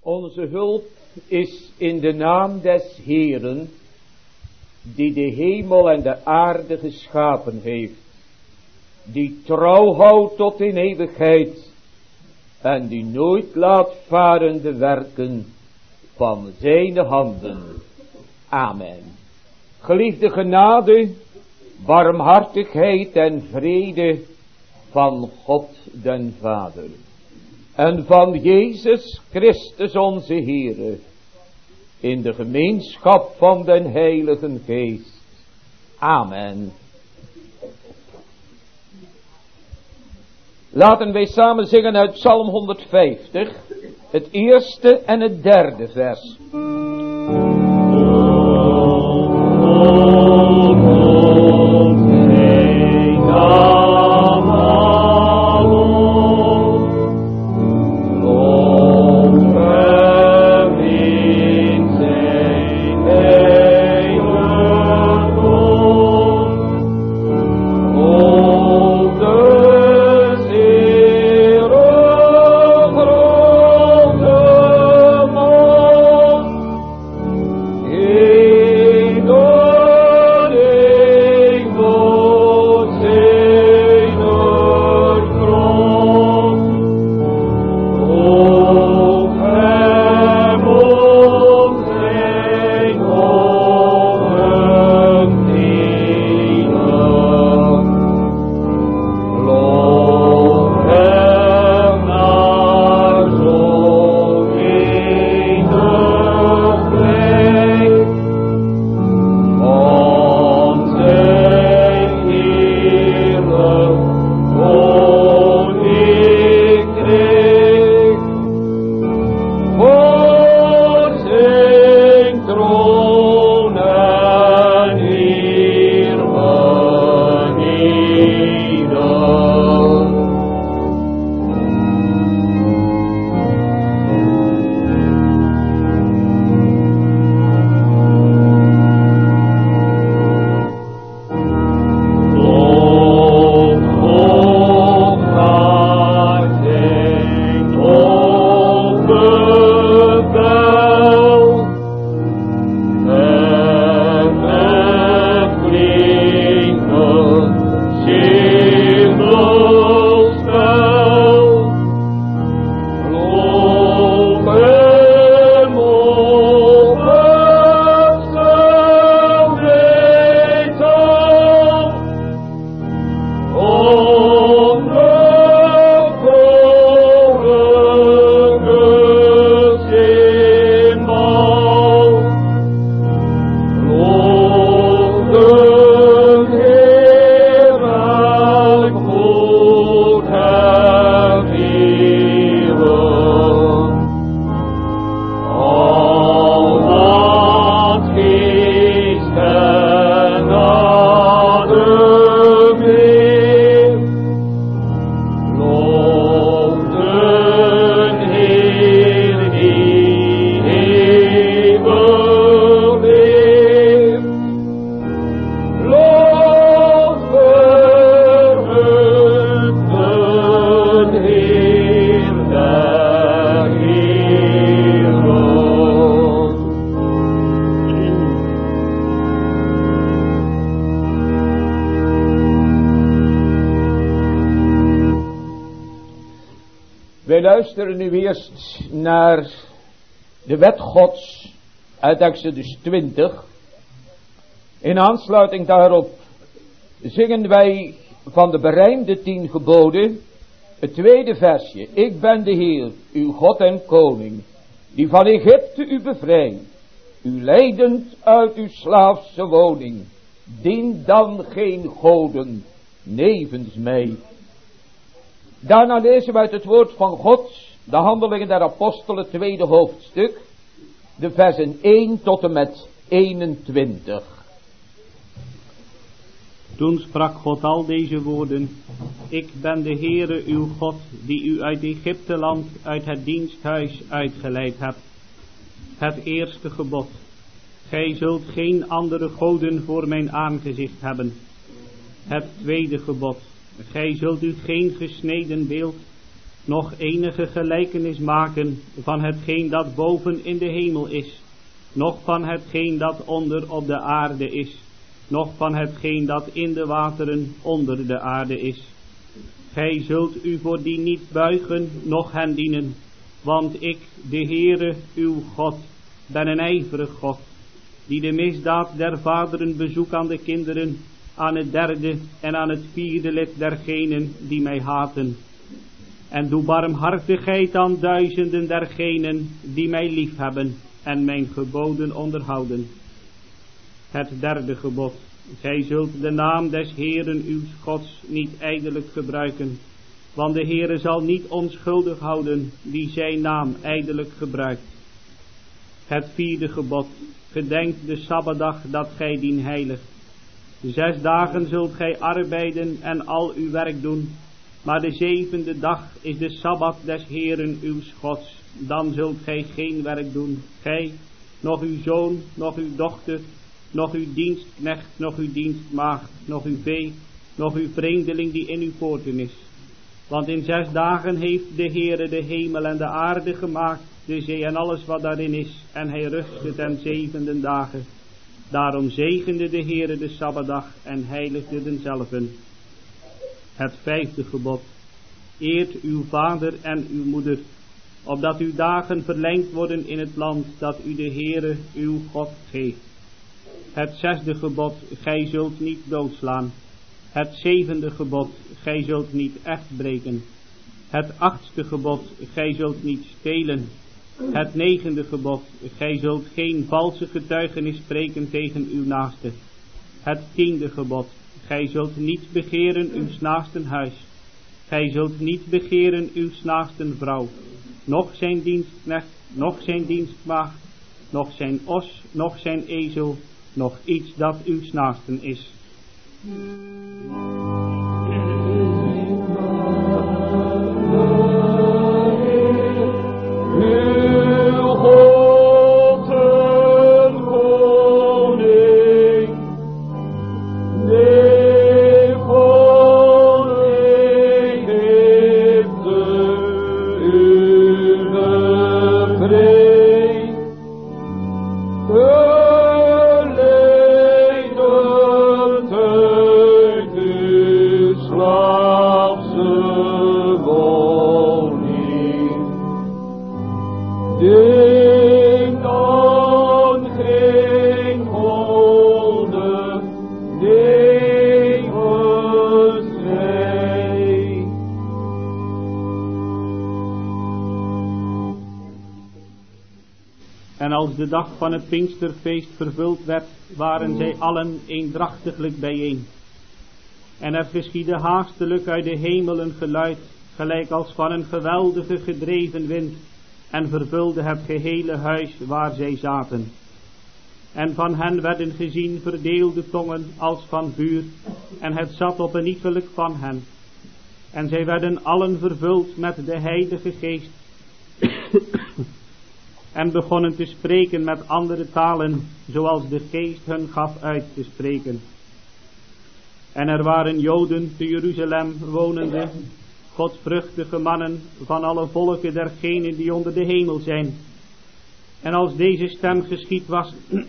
Onze hulp is in de naam des Heeren, die de hemel en de aarde geschapen heeft, die trouw houdt tot in eeuwigheid en die nooit laat varen de werken van zijn handen. Amen. Geliefde genade, barmhartigheid en vrede van God den Vader en van Jezus Christus onze Heere, in de gemeenschap van den Heiligen Geest. Amen. Laten wij samen zingen uit Psalm 150, het eerste en het derde vers. Wij luisteren nu eerst naar de wet Gods uit Exodus 20. In aansluiting daarop zingen wij van de berijmde 10 geboden het tweede versje. Ik ben de Heer, uw God en Koning, die van Egypte u bevrijdt, u leidend uit uw slaafse woning. Dien dan geen goden nevens mij. Daarna lezen we uit het woord van God, de Handelingen der Apostelen, tweede hoofdstuk, de versen 1 tot en met 21. Toen sprak God al deze woorden: Ik ben de Heere uw God, die u uit Egypteland, uit het diensthuis uitgeleid hebt. Het eerste gebod: Gij zult geen andere goden voor mijn aangezicht hebben. Het tweede gebod: Gij zult u geen gesneden beeld nog enige gelijkenis maken van hetgeen dat boven in de hemel is, noch van hetgeen dat onder op de aarde is, noch van hetgeen dat in de wateren onder de aarde is. Gij zult u voor die niet buigen, noch hen dienen, want ik, de Heere, uw God, ben een ijverig God, die de misdaad der vaderen bezoek aan de kinderen, aan het derde en aan het vierde lid dergenen die mij haten. En doe barmhartigheid aan duizenden dergenen die mij liefhebben en mijn geboden onderhouden. Het derde gebod. Gij zult de naam des Heeren uw Gods niet ijdelijk gebruiken, want de Heere zal niet onschuldig houden die zijn naam ijdelijk gebruikt. Het vierde gebod. Gedenkt de Sabbatdag dat gij dien heiligt. 6 dagen zult gij arbeiden en al uw werk doen, maar de 7e dag is de Sabbat des Heeren uw Gods. Dan zult gij geen werk doen, gij, noch uw zoon, noch uw dochter, noch uw dienstknecht, noch uw dienstmaagd, noch uw vee, noch uw vreemdeling die in uw poorten is. Want in 6 dagen heeft de Heere de hemel en de aarde gemaakt, de zee en alles wat daarin is, en hij rustte ten 7e dagen. Daarom zegende de Heere de Sabbatdag en heiligde denzelven. Het 5e gebod. Eert uw vader en uw moeder, opdat uw dagen verlengd worden in het land dat u de Heere uw God geeft. Het 6e gebod. Gij zult niet doodslaan. Het 7e gebod. Gij zult niet echt breken. Het 8e gebod. Gij zult niet stelen. Het 9e gebod. Gij zult geen valse getuigenis spreken tegen uw naaste. Het 10e gebod. Gij zult niet begeren uw naasten huis. Gij zult niet begeren uw naasten vrouw, noch zijn dienstknecht, noch zijn dienstmaagd, noch zijn os, noch zijn ezel, noch iets dat uw naasten is. En als de dag van het Pinksterfeest vervuld werd, waren zij allen eendrachtiglijk bijeen. En er geschiedde haastelijk uit de hemel een geluid, gelijk als van een geweldige gedreven wind, en vervulde het gehele huis waar zij zaten. En van hen werden gezien verdeelde tongen als van vuur, en het zat op een iegelijk van hen. En zij werden allen vervuld met de Heilige Geest, en begonnen te spreken met andere talen, zoals de Geest hun gaf uit te spreken. En er waren Joden te Jeruzalem wonende, godvruchtige mannen van alle volken dergenen die onder de hemel zijn. En als deze stem geschied was,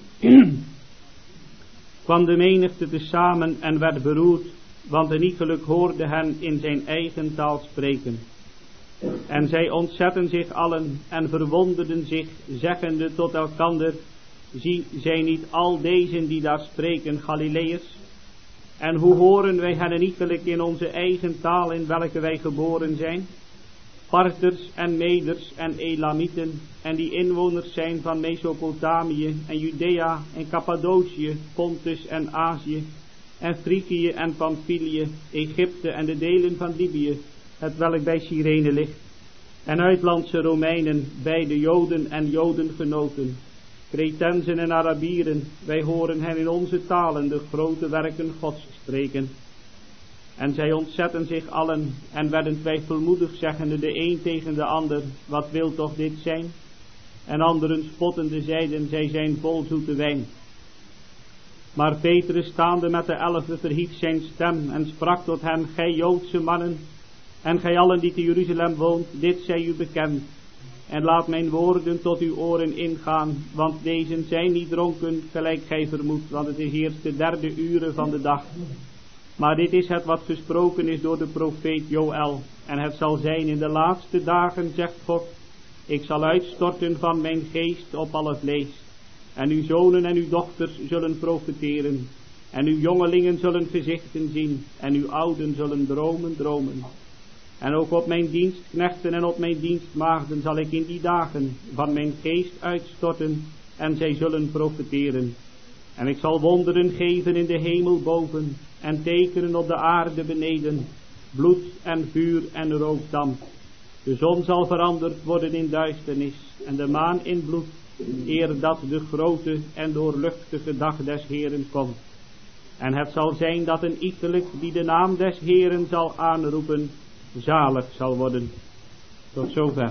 kwam de menigte tezamen en werd beroerd, want een iegelijk hoorde hen in zijn eigen taal spreken. En zij ontzetten zich allen en verwonderden zich, zeggende tot elkander: zie, zijn niet al deze die daar spreken Galileërs? En hoe horen wij hen iegelijk in onze eigen taal in welke wij geboren zijn? Parters en Meders en Elamieten, en die inwoners zijn van Mesopotamië en Judea en Cappadocië, Pontus en Azië, en Frigië en Pamphylië, Egypte en de delen van Libië, het welk bij Cyrene ligt, en uitlandse Romeinen, beide Joden en Jodengenoten, Cretensen en Arabieren, wij horen hen in onze talen de grote werken Gods spreken. En zij ontzetten zich allen en werden twijfelmoedig, zeggende de een tegen de ander: wat wil toch dit zijn? En anderen spottende zeiden: zij zijn vol zoete wijn. Maar Petrus staande met de 11 verhief zijn stem en sprak tot hen: gij Joodse mannen, En gij allen die te Jeruzalem woont, dit zij u bekend. En laat mijn woorden tot uw oren ingaan, want deze zijn niet dronken, gelijk gij vermoedt, want het is eerst de 3e uur van de dag. Maar dit is het wat gesproken is door de profeet Joël. En het zal zijn in de laatste dagen, zegt God, ik zal uitstorten van mijn geest op alle vlees. En uw zonen en uw dochters zullen profeteren. En uw jongelingen zullen gezichten zien. En uw ouden zullen dromen. En ook op mijn dienstknechten en op mijn dienstmaagden zal ik in die dagen van mijn geest uitstorten. En zij zullen profeteren. En ik zal wonderen geven in de hemel boven. En tekenen op de aarde beneden. Bloed en vuur en rookdamp. De zon zal veranderd worden in duisternis. En de maan in bloed. Eer dat de grote en doorluchtige dag des Heeren komt. En het zal zijn dat een iegelijk die de naam des Heeren zal aanroepen, zalig zal worden. Tot zover.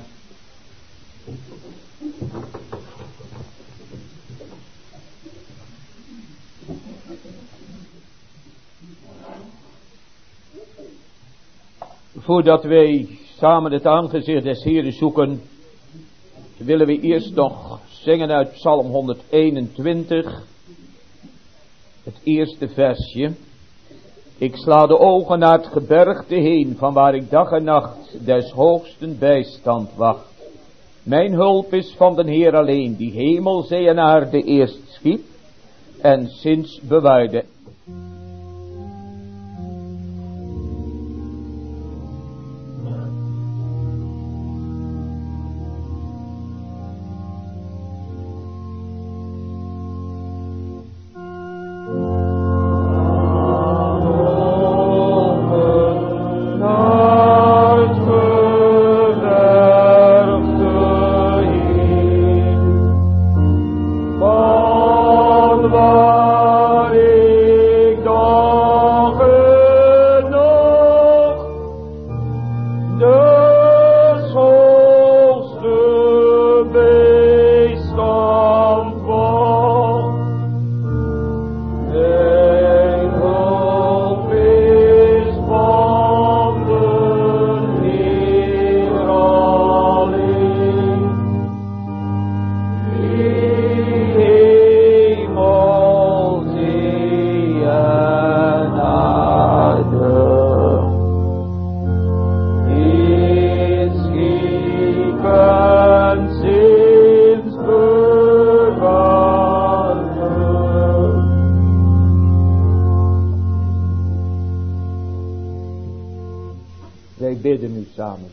Voordat wij samen het aangezicht des Heeren zoeken, willen we eerst nog zingen uit Psalm 121, het eerste versje. Ik sla de ogen naar het gebergte heen, van waar ik dag en nacht des hoogsten bijstand wacht. Mijn hulp is van den Heer alleen, die hemel, zee en aarde eerst schiep en sinds bewaarde. Wij bidden nu samen.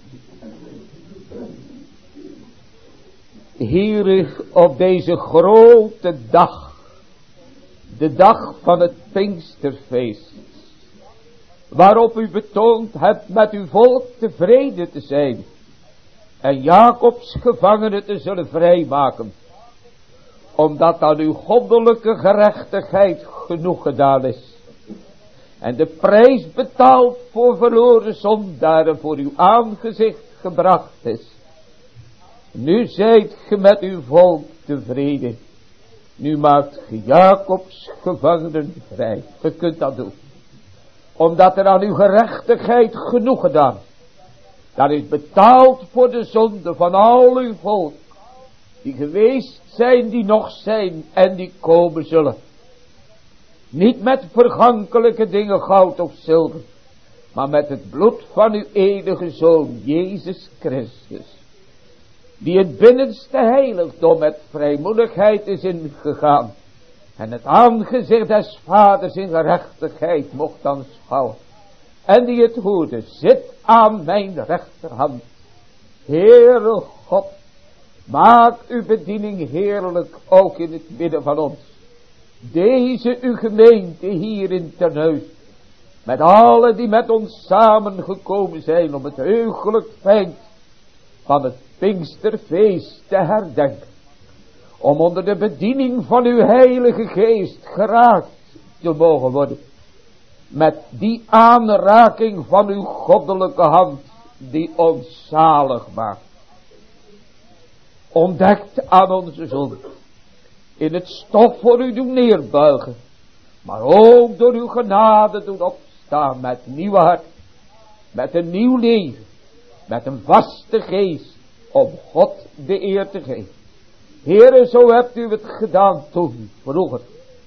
Heere, op deze grote dag, de dag van het Pinksterfeest, waarop u betoond hebt met uw volk tevreden te zijn en Jacobs gevangenen te zullen vrijmaken, omdat aan uw goddelijke gerechtigheid genoeg gedaan is en de prijs betaald voor verloren zondaren voor uw aangezicht gebracht is. Nu zijt ge met uw volk tevreden. Nu maakt ge Jacobs gevangenen vrij. Je kunt dat doen. Omdat er aan uw gerechtigheid genoeg gedaan. Dat is betaald voor de zonde van al uw volk. Die geweest zijn, die nog zijn en die komen zullen. Niet met vergankelijke dingen, goud of zilver. Maar met het bloed van uw enige Zoon, Jezus Christus. Die het binnenste heiligdom met vrijmoedigheid is ingegaan. En het aangezicht des Vaders in gerechtigheid mocht aanschouwen. En die het hoorde, zit aan mijn rechterhand. Heere God, maak uw bediening heerlijk ook in het midden van ons. Deze uw gemeente hier in Terneuzen. Met allen die met ons samengekomen zijn om het heugelijk feit van het Pinksterfeest te herdenken. Om onder de bediening van uw heilige geest geraakt te mogen worden. Met die aanraking van uw goddelijke hand die ons zalig maakt. Ontdekt aan onze zonde. In het stof voor u doen neerbuigen. Maar ook door uw genade doen opstaan met nieuwe hart. met een nieuw leven, met een vaste geest, om God de eer te geven. Heere, zo hebt u het gedaan toen, vroeger,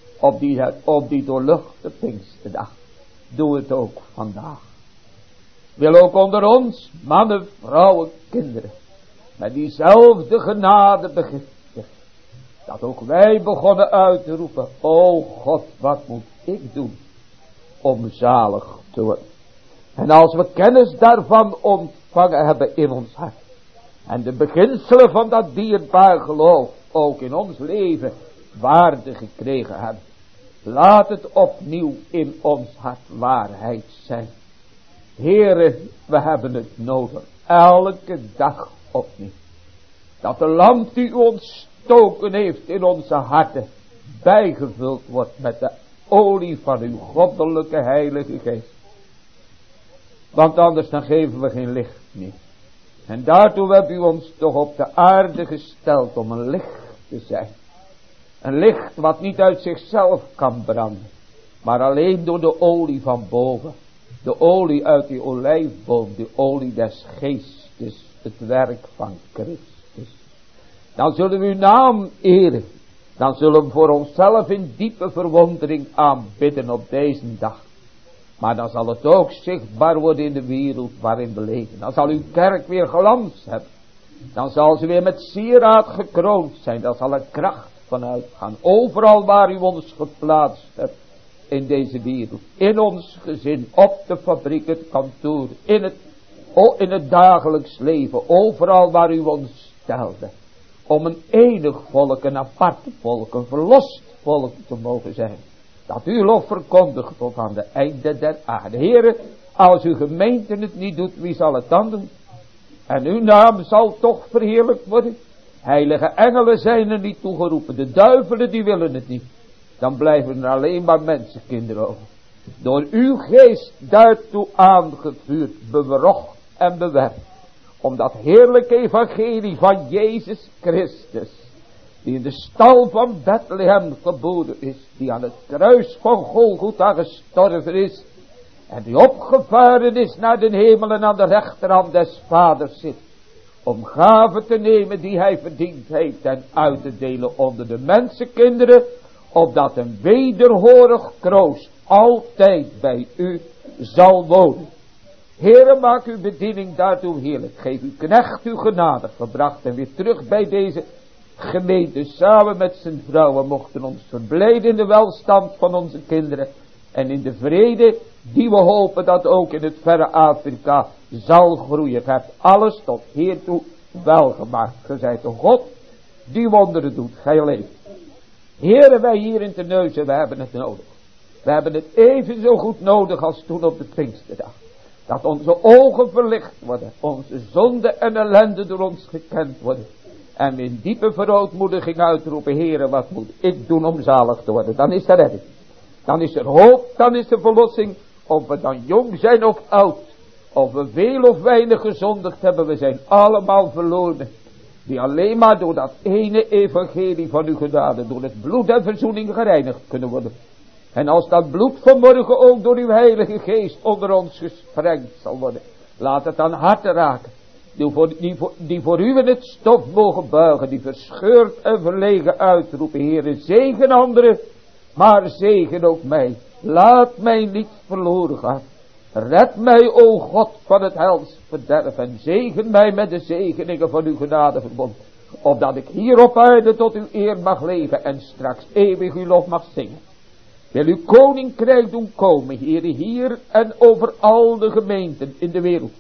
op die doorluchte Pinksterdag. Doe het ook vandaag. Wil ook onder ons, mannen, vrouwen, kinderen, met diezelfde genade begiften. Dat ook wij begonnen uit te roepen, o God, wat moet ik doen om zalig te worden. En als we kennis daarvan ontvangen hebben in ons hart, en de beginselen van dat dierbaar geloof ook in ons leven waarde gekregen hebben, laat het opnieuw in ons hart waarheid zijn. Heere, we hebben het nodig, elke dag opnieuw. Dat de lamp die u ontstoken heeft in onze harten, bijgevuld wordt met de olie van uw goddelijke heilige geest. Want anders dan geven we geen licht meer. En daartoe hebt u ons toch op de aarde gesteld om een licht te zijn. Een licht wat niet uit zichzelf kan branden, maar alleen door de olie van boven. De olie uit die olijfboom, de olie des geestes, het werk van Christus. Dan zullen we uw naam eren. Dan zullen we voor onszelf in diepe verwondering aanbidden op deze dag. Maar dan zal het ook zichtbaar worden in de wereld waarin we leven. Dan zal uw kerk weer glans hebben. Dan zal ze weer met sieraad gekroond zijn. Dan zal er kracht vanuit gaan. Overal waar u ons geplaatst hebt in deze wereld. In ons gezin, op de fabriek, het kantoor, in het dagelijks leven. Overal waar u ons stelde. Om een enig volk, een apart volk, een verlost volk te mogen zijn. Dat uw lof verkondigt tot aan de einde der aarde. Heere, als uw gemeente het niet doet, wie zal het dan doen? En uw naam zal toch verheerlijkt worden. Heilige engelen zijn er niet toegeroepen. De duivelen die willen het niet. Dan blijven er alleen maar mensenkinderen over. Door uw geest daartoe aangevuurd, bewogen en bewerkt. Om dat heerlijke evangelie van Jezus Christus, die in de stal van Bethlehem geboren is, die aan het kruis van Golgotha gestorven is, en die opgevaren is naar de hemel en aan de rechterhand des Vaders zit, om gaven te nemen die hij verdiend heeft en uit te delen onder de mensenkinderen, opdat een wederhorig kroost altijd bij u zal wonen. Heere, maak uw bediening daartoe heerlijk. Geef uw knecht uw genade gebracht en weer terug bij deze gemeente. Samen met zijn vrouwen mochten ons verblijden in de welstand van onze kinderen. En in de vrede die we hopen dat ook in het verre Afrika zal groeien. Je hebt alles tot hiertoe welgemaakt. Ge zijt de God die wonderen doet. Gij leeft. Heere, wij hier in Terneuzen, we hebben het nodig. We hebben het even zo goed nodig als toen op de Pinksterdag. Dat onze ogen verlicht worden. Onze zonde en ellende door ons gekend worden. En we in diepe verootmoediging uitroepen. Heere, wat moet ik doen om zalig te worden? Dan is er redding. Dan is er hoop. Dan is er verlossing. Of we dan jong zijn of oud. Of we veel of weinig gezondigd hebben. We zijn allemaal verloren. Die alleen maar door dat ene evangelie van uw genade. Door het bloed en verzoening gereinigd kunnen worden. En als dat bloed vanmorgen ook door uw heilige geest onder ons gesprengd zal worden. Laat het aan harten raken. Die voor u in het stof mogen buigen. Die verscheurd en verlegen uitroepen. Heere, zegen anderen. Maar zegen ook mij. Laat mij niet verloren gaan. Red mij, o God, van het helsverderf. En zegen mij met de zegeningen van uw genade verbonden. Opdat ik hier op aarde tot uw eer mag leven. En straks eeuwig uw lof mag zingen. Wil uw koninkrijk doen komen, Heere, hier en over al de gemeenten in de wereld.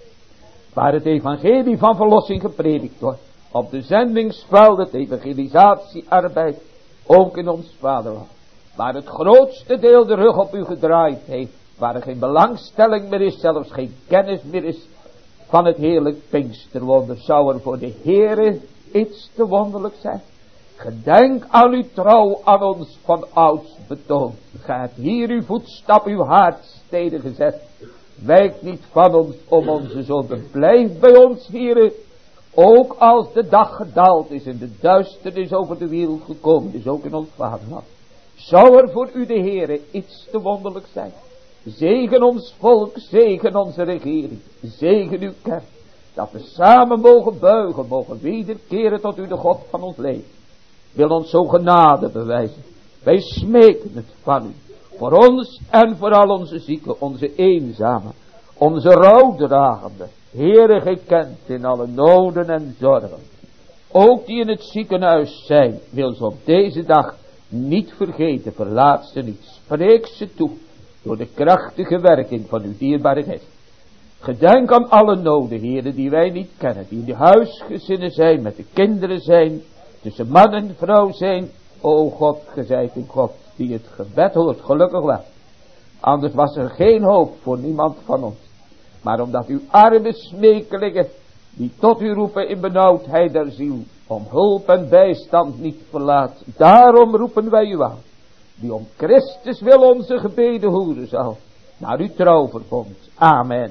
Waar het evangelie van verlossing gepredikt wordt. Op de zendingsvelden, het evangelisatiearbeid, ook in ons vaderland. Waar het grootste deel de rug op u gedraaid heeft. Waar er geen belangstelling meer is, zelfs geen kennis meer is van het heerlijk Pinksterwonder. Zou er voor de Heere iets te wonderlijk zijn? Gedenk aan uw trouw aan ons van ouds betoond. Gaat hier uw voetstap, uw haardsteden gezet. Wijk niet van ons om onze zonden. Blijf bij ons, Heere. Ook als de dag gedaald is en de duisternis over de wereld gekomen is, ook in ons vaderland. Zou er voor u, de Heere, iets te wonderlijk zijn? Zegen ons volk, zegen onze regering, zegen uw kerk. Dat we samen mogen buigen, mogen wederkeren tot u de God van ons leven. Wil ons zo genade bewijzen. Wij smeken het van u. Voor ons en voor al onze zieken, onze eenzamen, onze rouwdragenden. Heere, gekend in alle noden en zorgen. Ook die in het ziekenhuis zijn, wil ze op deze dag niet vergeten, verlaat ze niet. Spreek ze toe, door de krachtige werking van uw dierbare geest. Gedenk aan alle noden, heren, die wij niet kennen, die in de huisgezinnen zijn, met de kinderen zijn, tussen man en vrouw zijn. O God, ge zijt een God die het gebed hoort, gelukkig wel. Anders was er geen hoop voor niemand van ons. Maar omdat uw arme smekelingen, die tot u roepen in benauwdheid der ziel, om hulp en bijstand niet verlaat, daarom roepen wij u aan, die om Christus wil onze gebeden horen zal, naar uw trouwverbond. Amen.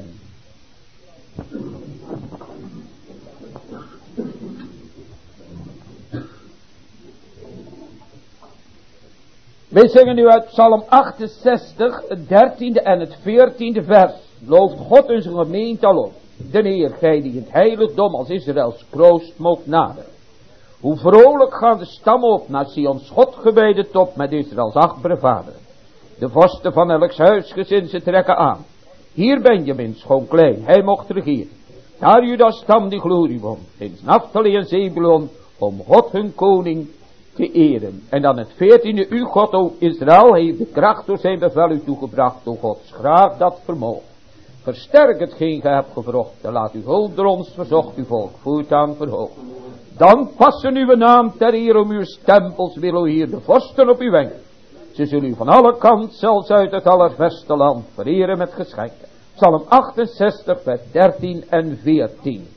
Wij zingen nu uit Psalm 68, het 13e en het 14e vers. Looft God en zijn gemeente al op. De Heer, gij die het heiligdom als Israëls kroost moogt naderen. Hoe vrolijk gaan de stammen op naar Sions Godgewijde top met Israëls achtbare vaderen. De vorsten van elks huisgezin ze trekken aan. Hier Benjamin schoon klein, hij mocht regeren. Daar Judas stam die glorie won. In Naphtali en Zebulon, om God hun koning te eren. En dan het 14e, uw God, o Israël, heeft de kracht door zijn bevel u toegebracht, o Gods graaf dat vermogen. Versterk hetgeen gij hebt gevrochten, laat uw hulp door ons verzocht, uw volk voortaan verhoogd. Dan passen uw naam ter eer om uw stempels, wil o hier de vorsten op uw wenken. Ze zullen u van alle kant, zelfs uit het allerverste land, vereren met geschenken. Psalm 68, vers 13 en 14.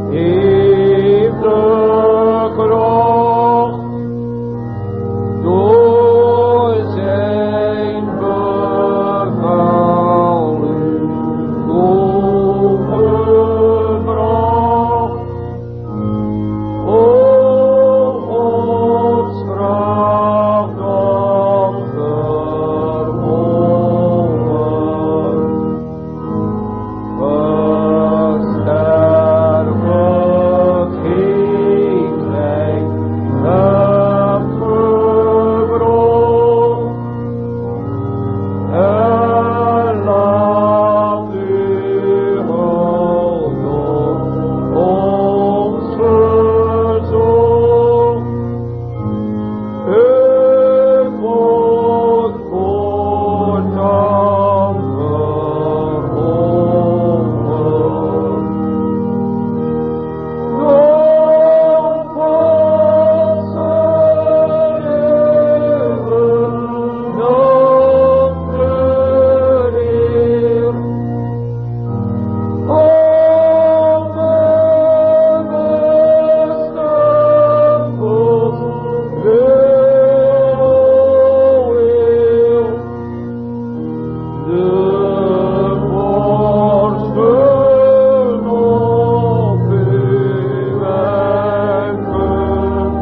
heeft de kracht door zijn bevelingen overbracht. O Gods kracht op vermogen, versterkt geen mij hebt gebracht, en laat u hulp ons verzoek. Ik word voortaan verhogen. Nog was er even, nog de Heer. O bewuste God, de vorsten op uw wenken,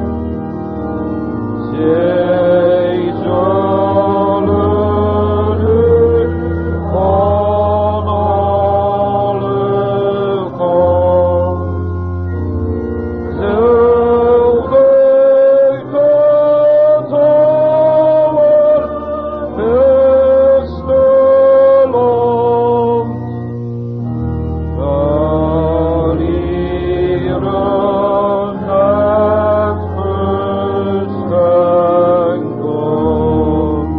zij zullen u van alle kant zullen het allerbeste land vereren en geschenken.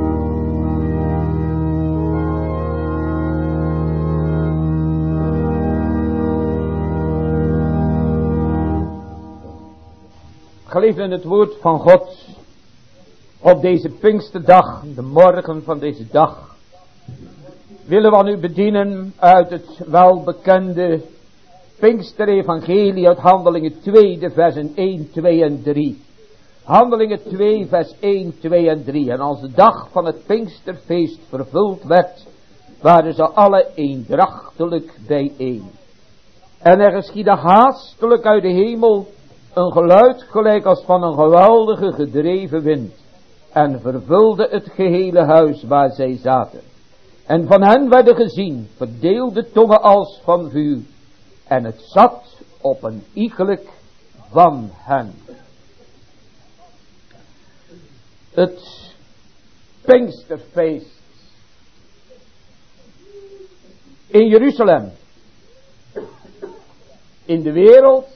Geliefden, het woord van God op deze Pinksterdag, de morgen van deze dag, willen we aan u bedienen uit het welbekende Pinksterevangelie uit Handelingen 2, de versen 1, 2 en 3. Handelingen 2, vers 1, 2 en 3. En als de dag van het Pinksterfeest vervuld werd, waren ze alle eendrachtelijk bijeen. En er geschiedde haastelijk uit de hemel een geluid gelijk als van een geweldige gedreven wind, en vervulde het gehele huis waar zij zaten. En van hen werden gezien verdeelde tongen als van vuur, en het zat op een iegelijk van hen. Het Pinksterfeest in Jeruzalem, in de wereld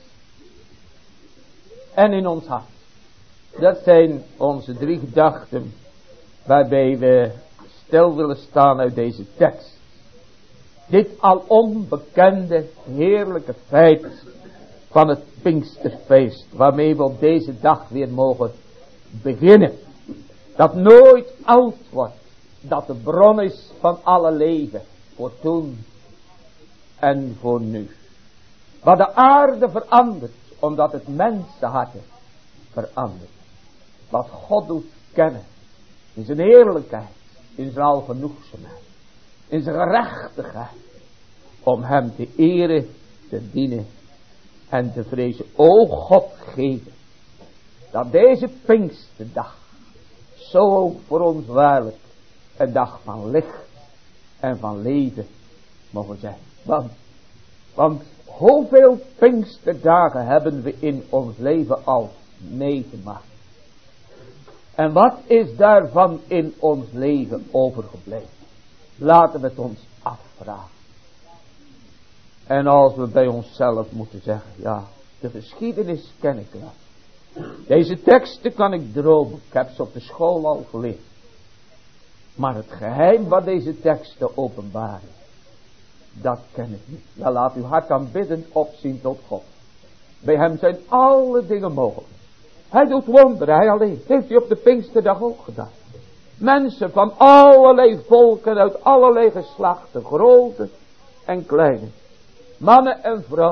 en in ons hart. Dat zijn onze 3 gedachten waarbij we stil willen staan uit deze tekst. Dit alom bekende heerlijke feit van het Pinksterfeest, waarmee we op deze dag weer mogen beginnen. Dat nooit oud wordt, dat de bron is van alle leven, voor toen en voor nu. Wat de aarde verandert, omdat het mensenharten verandert. Wat God doet kennen, in zijn heerlijkheid, in zijn algenoegzaamheid, in zijn gerechtigheid, om hem te eren, te dienen en te vrezen. O God, geven dat deze Pinksterdag zo ook voor ons waarlijk een dag van licht en van leven mogen zijn. Want hoeveel Pinksterdagen hebben we in ons leven al meegemaakt? En wat is daarvan in ons leven overgebleven? Laten we het ons afvragen. En als we bij onszelf moeten zeggen, ja, de geschiedenis ken ik wel. Deze teksten kan ik dromen, ik heb ze op de school al geleerd. Maar het geheim wat deze teksten openbaren, dat ken ik niet. Ja, laat uw hart dan bidden opzien tot God. Bij hem zijn alle dingen mogelijk. Hij doet wonderen, hij alleen. Dat heeft hij op de Pinksterdag ook gedaan. Mensen van allerlei volken, uit allerlei geslachten, grote en kleine. Mannen en vrouwen.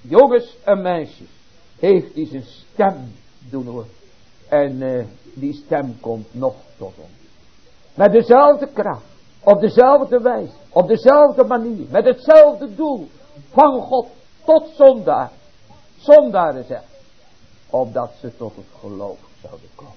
jongens en meisjes, heeft hij zijn stem doen horen. En die stem komt nog tot ons. Met dezelfde kracht, op dezelfde wijze, op dezelfde manier, met hetzelfde doel van God tot zondaar. Zondaren zegt, opdat ze tot het geloof zouden komen.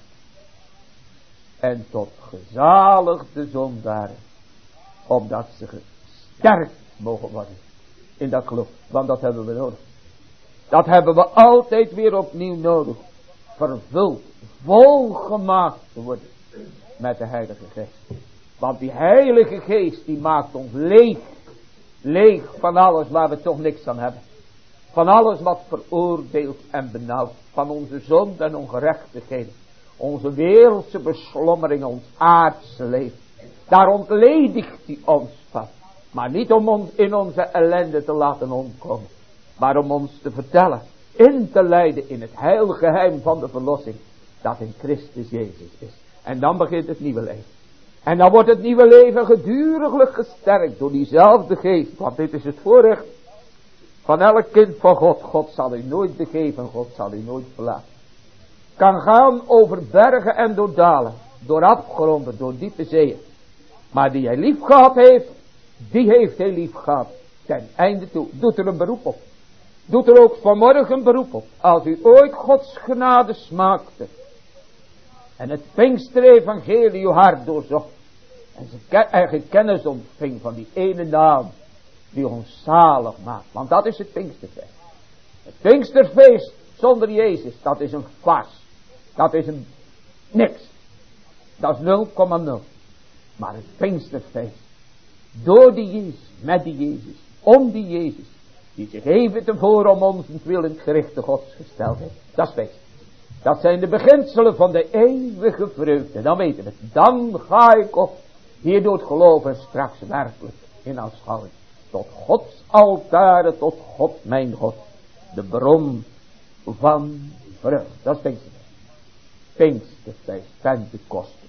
En tot gezaligde zondaren, opdat ze gesterkt mogen worden in dat geloof. Want dat hebben we nodig. Dat hebben we altijd weer opnieuw nodig. Vervuld, volgemaakt te worden met de Heilige Geest. Want die Heilige Geest die maakt ons leeg. Leeg van alles waar we toch niks aan hebben. Van alles wat veroordeelt en benauwt. Van onze zonde en ongerechtigheden. Onze wereldse beslommeringen, ons aardse leven. Daar ontledigt hij ons van. Maar niet om ons in onze ellende te laten omkomen. Maar om ons te vertellen. In te leiden in het heilgeheim van de verlossing. Dat in Christus Jezus is. En dan begint het nieuwe leven. En dan wordt het nieuwe leven geduriglijk gesterkt door diezelfde geest. Want dit is het voorrecht van elk kind van God. God zal u nooit begeven. God zal u nooit verlaten. Kan gaan over bergen en door dalen. Door afgronden, door diepe zeeën. Maar die hij lief gehad heeft. Die heeft hij lief gehad. Ten einde toe. Doet er een beroep op. Doet er ook vanmorgen een beroep op. Als u ooit Gods genade smaakte. En het Pinksterevangelie uw hart doorzocht. En zijn eigen kennis ontving van die ene naam. Die ons zalig maakt. Want dat is het Pinksterfeest. Het Pinksterfeest zonder Jezus. Dat is een farce. Dat is een niks. Dat is 0,0. Maar het Pinksterfeest. Door die Jezus. Met die Jezus. Om die Jezus. Die zich even tevoren om ons wil in het gerichte Gods gesteld heeft. Dat is feest. Dat zijn de beginselen van de eeuwige vreugde. Dan weten we het. Dan ga ik op. Hier door het geloven straks werkelijk in aanschouwing. Tot Gods altaren, tot God mijn God. De bron van vreugde. Dat is Pinksterfeest. Pinksterfeest, Pentekoste.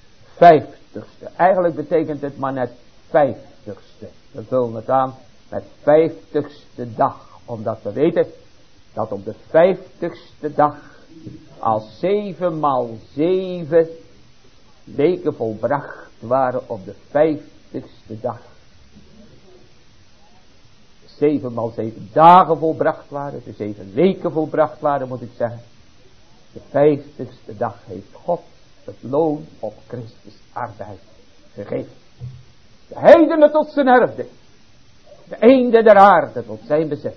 50ste. Eigenlijk betekent het maar net 50ste. We vullen het aan met 50ste dag. Omdat we weten dat op de 50ste dag als 7 maal 7 weken volbracht waren op de 50ste dag. 7 maal 7 dagen volbracht waren. De 7 weken volbracht waren, moet ik zeggen. De 50ste dag heeft God het loon op Christus arbeid gegeven. De heidenen tot zijn erfdeel. De eenden der aarde tot zijn bezit.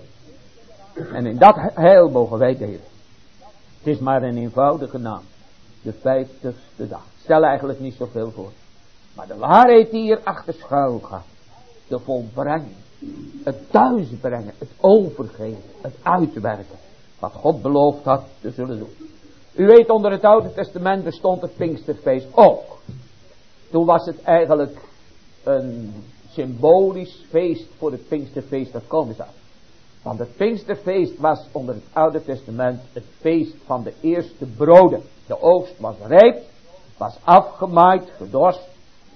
En in dat heil mogen wij delen. Het is maar een eenvoudige naam. De 50ste dag. Stel eigenlijk niet zoveel voor. Maar de waarheid die hier achter schuil gaat. De volbrenging. Het thuisbrengen. Het overgeven. Het uitwerken. Wat God beloofd had te zullen doen. U weet, onder het Oude Testament bestond het Pinksterfeest ook. Toen was het eigenlijk een symbolisch feest voor het Pinksterfeest dat komen zou. Want het Pinksterfeest was onder het Oude Testament het feest van de eerste broden. De oogst was rijp, was afgemaaid, gedorst.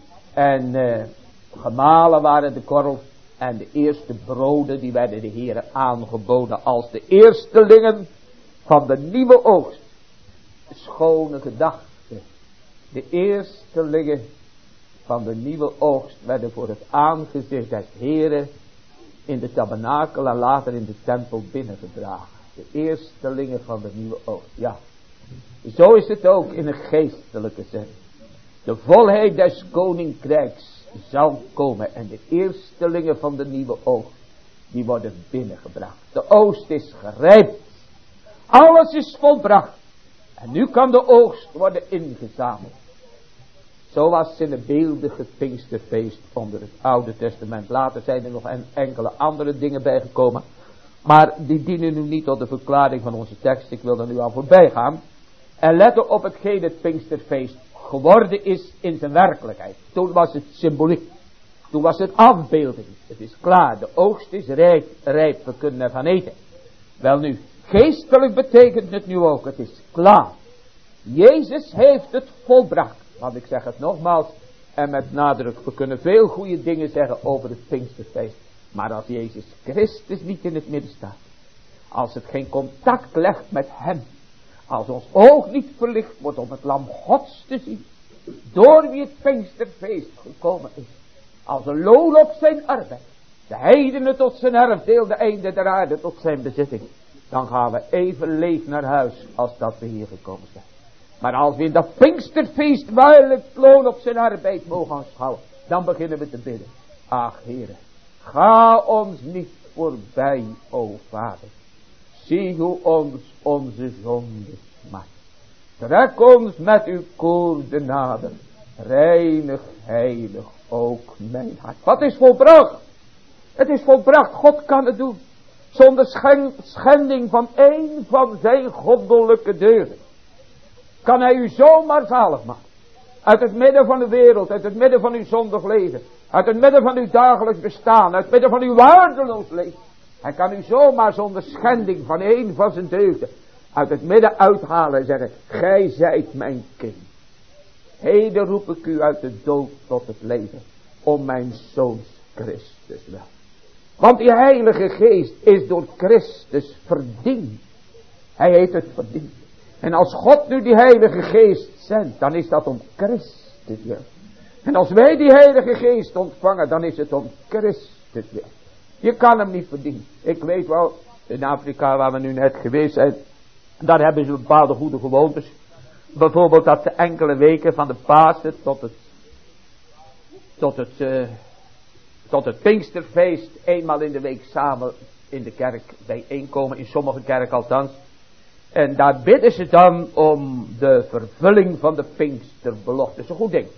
En gemalen waren de korrels. En de eerste broden die werden de Heere aangeboden als de eerstelingen van de nieuwe oogst. De schone gedachte. De eerstelingen van de nieuwe oogst werden voor het aangezicht des Heeren in de tabernakel en later in de tempel binnengedragen. De eerstelingen van de nieuwe oogst. Ja, zo is het ook in een geestelijke zin. De volheid des koninkrijks zal komen en de eerstelingen van de nieuwe oogst, die worden binnengebracht. De oogst is gerijpt. Alles is volbracht. En nu kan de oogst worden ingezameld. Zo was in het beeldige Pinksterfeest onder het Oude Testament. Later zijn er nog enkele andere dingen bijgekomen. Maar die dienen nu niet tot de verklaring van onze tekst. Ik wil er nu aan voorbij gaan. En letten op hetgeen het Pinksterfeest geworden is in zijn werkelijkheid. Toen was het symboliek. Toen was het afbeelding. Het is klaar. De oogst is rijp. We kunnen ervan eten. Wel nu, geestelijk betekent het nu ook. Het is klaar. Jezus heeft het volbracht. Want ik zeg het nogmaals en met nadruk. We kunnen veel goede dingen zeggen over het Pinksterfeest. Maar als Jezus Christus niet in het midden staat. Als het geen contact legt met hem. Als ons oog niet verlicht wordt om het lam Gods te zien. Door wie het Pinksterfeest gekomen is. Als een loon op zijn arbeid. De heidenen tot zijn erfdeel, de einde der aarde tot zijn bezitting. Dan gaan we even leeg naar huis als dat we hier gekomen zijn. Maar als we in dat Pinksterfeest waarlijk loon op zijn arbeid mogen aanschouwen. Dan beginnen we te bidden. Ach Heere, ga ons niet voorbij, o Vader. Zie hoe ons onze zonde maakt. Trek ons met uw koorde nader. Reinig, heilig ook mijn hart. Wat is volbracht? Het is volbracht. God kan het doen. Zonder schending van één van zijn goddelijke deuren. Kan hij u zomaar zalig maken. Uit het midden van de wereld. Uit het midden van uw zondig leven. Uit het midden van uw dagelijks bestaan. Uit het midden van uw waardeloos leven. Hij kan u zomaar zonder schending van één van zijn deugden. Uit het midden uithalen en zeggen. Gij zijt mijn kind. Heden roep ik u uit de dood tot het leven. Om mijn zoons Christus wel. Want die Heilige Geest is door Christus verdiend. Hij heeft het verdiend. En als God nu die Heilige Geest zendt, dan is dat om Christus wil. En als wij die Heilige Geest ontvangen, dan is het om Christus wil. Je kan hem niet verdienen. Ik weet wel, in Afrika waar we nu net geweest zijn, daar hebben ze bepaalde goede gewoontes. Bijvoorbeeld dat ze enkele weken van de Pasen tot het Pinksterfeest eenmaal in de week samen in de kerk bijeenkomen, in sommige kerken althans. En daar bidden ze dan om de vervulling van de Pinksterbelofte. Dat is een goed ding.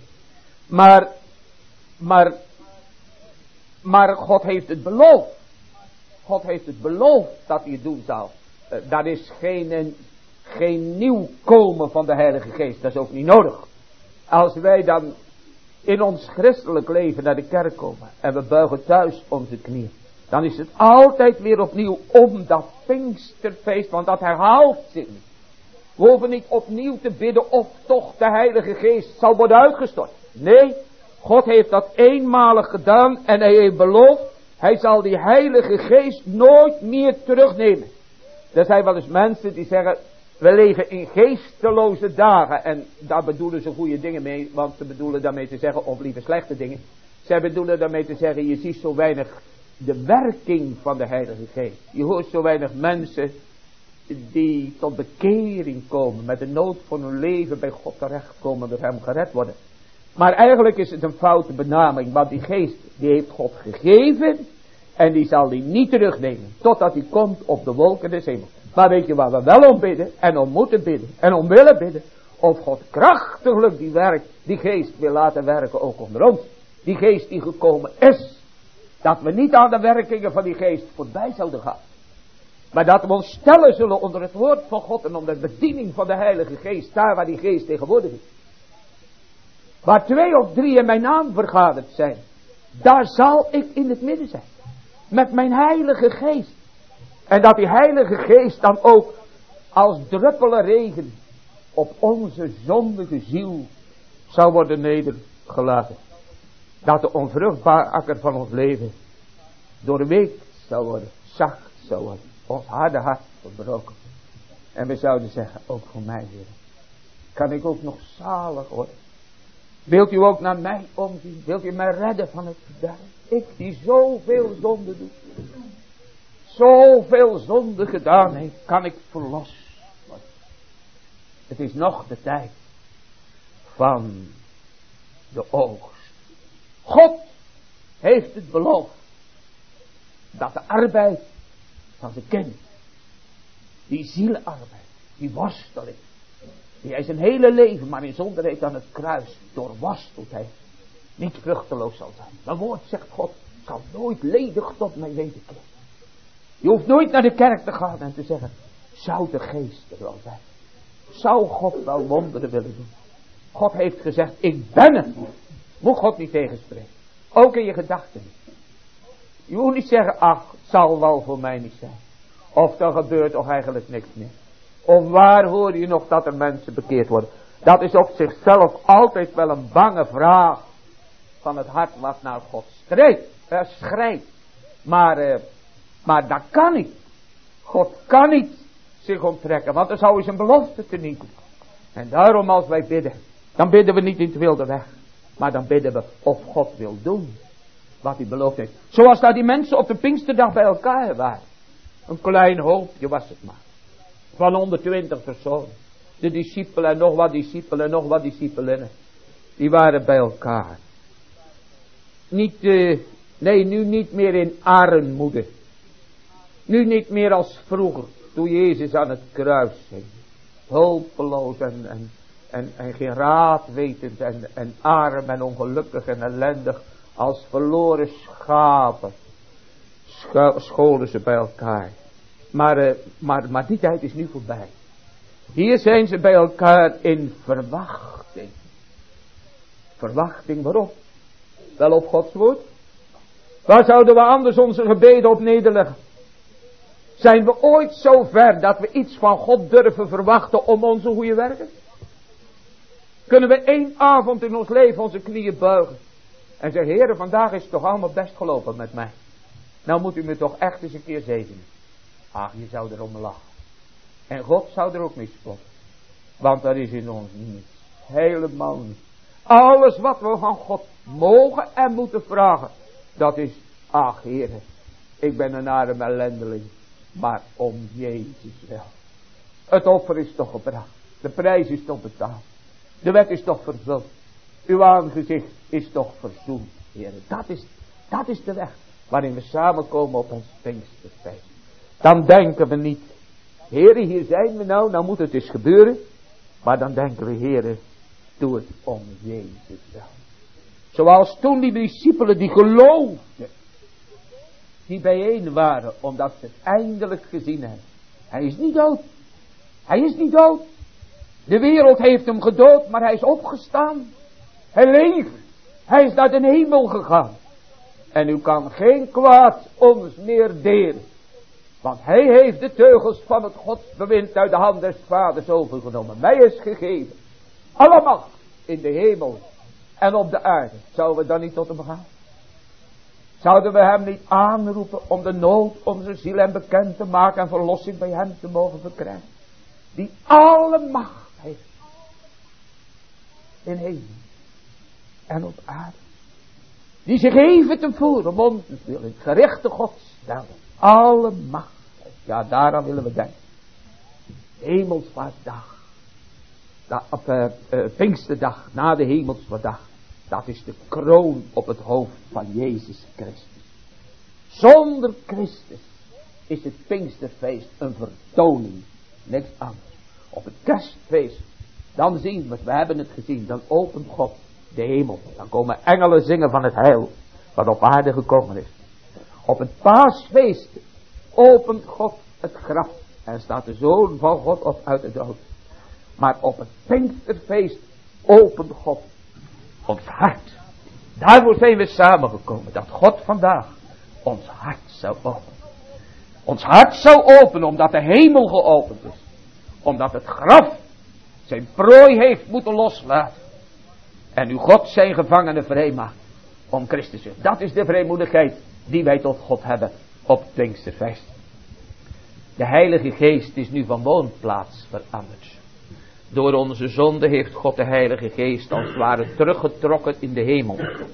Maar God heeft het beloofd. God heeft het beloofd dat hij het doen zal. Daar is geen nieuw komen van de Heilige Geest. Dat is ook niet nodig. Als wij dan in ons christelijk leven naar de kerk komen. En we buigen thuis onze knieën. Dan is het altijd weer opnieuw om dat Pinksterfeest. Want dat herhaalt zich niet. We hoeven niet opnieuw te bidden of toch de Heilige Geest zal worden uitgestort. Nee, God heeft dat eenmalig gedaan en hij heeft beloofd. Hij zal die Heilige Geest nooit meer terugnemen. Er zijn wel eens mensen die zeggen, we leven in geesteloze dagen. En daar bedoelen ze goede dingen mee. Want ze bedoelen daarmee te zeggen, of liever slechte dingen. Zij bedoelen daarmee te zeggen, je ziet zo weinig de werking van de Heilige Geest. Je hoort zo weinig mensen die tot bekering komen. Met de nood van hun leven bij God terechtkomen. Door hem gered worden. Maar eigenlijk is het een foute benaming. Want die geest die heeft God gegeven. En die zal die niet terugnemen. Totdat hij komt op de wolken des hemels. Maar weet je waar we wel om bidden. En om moeten bidden. En om willen bidden. Of God krachtiglijk die geest wil laten werken ook onder ons. Die geest die gekomen is. Dat we niet aan de werkingen van die geest voorbij zouden gaan. Maar dat we ons stellen zullen onder het woord van God. En onder de bediening van de Heilige Geest. Daar waar die geest tegenwoordig is. Waar 2 of 3 in mijn naam vergaderd zijn. Daar zal ik in het midden zijn. Met mijn Heilige Geest. En dat die Heilige Geest dan ook als druppelen regen op onze zondige ziel zou worden nedergelaten. Dat de onvruchtbare akker van ons leven doorweekt zou worden, zacht zou worden. Ons harde hart verbroken. En we zouden zeggen, ook voor mij, Heer, kan ik ook nog zalig worden. Wilt u ook naar mij omzien? Wilt u mij redden van het verderf? Ik die zoveel zonde doe. Zoveel zonde gedaan heeft, kan ik verlost worden. Het is nog de tijd van de oogst. God heeft het beloofd. Dat de arbeid van zijn kind. Die zielenarbeid. Die worsteling. Die hij zijn hele leven maar in zonde heeft aan het kruis doorworsteld heeft. Niet vruchteloos zal zijn. Mijn woord zegt God. Zal nooit ledig tot mij wederkeren. Je hoeft nooit naar de kerk te gaan en te zeggen. Zou de geest er wel zijn? Zou God wel wonderen willen doen? God heeft gezegd. Ik ben het. Moet God niet tegenspreken. Ook in je gedachten niet. Je moet niet zeggen. Ach, het zal wel voor mij niet zijn. Of dan gebeurt toch eigenlijk niks meer. Of waar hoor je nog dat er mensen bekeerd worden? Dat is op zichzelf altijd wel een bange vraag. Van het hart wat naar God schrijft. Maar dat kan niet. God kan niet zich onttrekken, want dan zou hij zijn belofte teniet. En daarom als wij bidden, dan bidden we niet in het wilde weg. Maar dan bidden we of God wil doen wat hij beloofd heeft. Zoals daar die mensen op de Pinksterdag bij elkaar waren. Een klein hoopje was het maar. Van 120 personen. De discipelen en nog wat discipelen en nog wat discipelinnen. Die waren bij elkaar. Nu niet meer in armoede. Nu niet meer als vroeger. Toen Jezus aan het kruis hing. Hulpeloos en geen raad wetend en arm en ongelukkig en ellendig. Als verloren schapen. Scholen ze bij elkaar. Maar die tijd is nu voorbij. Hier zijn ze bij elkaar in verwachting. Verwachting waarop? Wel op Gods woord. Waar zouden we anders onze gebeden op nederleggen? Zijn we ooit zo ver dat we iets van God durven verwachten om onze goede werken? Kunnen we 1 avond in ons leven onze knieën buigen en zeggen, Heere, vandaag is het toch allemaal best gelopen met mij. Nou moet u me toch echt eens een keer zegenen. Ach, je zou erom lachen. En God zou er ook mee spotten. Want dat is in ons niet. Helemaal niet. Alles wat we van God mogen en moeten vragen. Dat is, ach Heere, ik ben een arme ellendeling. Maar om Jezus wel. Het offer is toch gebracht. De prijs is toch betaald. De wet is toch vervuld. Uw aangezicht is toch verzoend, Heere. Dat is de weg waarin we samenkomen op ons Pinksterfeest. Dan denken we niet, Heere, hier zijn we nou moet het eens gebeuren. Maar dan denken we, Heere, doe het om Jezus wel. Zoals toen die discipelen die geloofden, die bijeen waren, omdat ze het eindelijk gezien hebben. Hij is niet dood. Hij is niet dood. De wereld heeft hem gedood, maar hij is opgestaan. Hij leeft. Hij is naar de hemel gegaan. En u kan geen kwaad ons meer delen. Want hij heeft de teugels van het godsbewind uit de hand des vaders overgenomen. Mij is gegeven. Allemaal in de hemel en op de aarde. Zouden we dan niet tot hem gaan? Zouden we hem niet aanroepen om de nood onze ziel hem bekend te maken en verlossing bij hem te mogen verkrijgen? Die alle macht heeft. In hemel en op aarde. Die zich even tevoren om ons wil in het gerichte God stellen. Alle macht. Ja, daaraan willen we denken. Hemelsvaartdag. Op Pinksterdag, na de Hemelsvaartdag. Dat is de kroon op het hoofd van Jezus Christus. Zonder Christus is het Pinksterfeest een vertoning. Niks anders. Op het kerstfeest, dan zien we het, we hebben het gezien. Dan opent God de hemel. Dan komen engelen zingen van het heil. Wat op aarde gekomen is. Op het paasfeest opent God het graf. En staat de Zoon van God op uit de dood. Maar op het Pinksterfeest opent God ons hart. Daarvoor zijn we samengekomen. Dat God vandaag ons hart zou openen. Ons hart zou openen omdat de hemel geopend is. Omdat het graf zijn prooi heeft moeten loslaten. En nu God zijn gevangenen vrij maakt. Om Christus. Dat is de vrijmoedigheid die wij tot God hebben op het Pinksterfeest. De Heilige Geest is nu van woonplaats veranderd. Door onze zonde heeft God de Heilige Geest als het ware teruggetrokken in de hemel.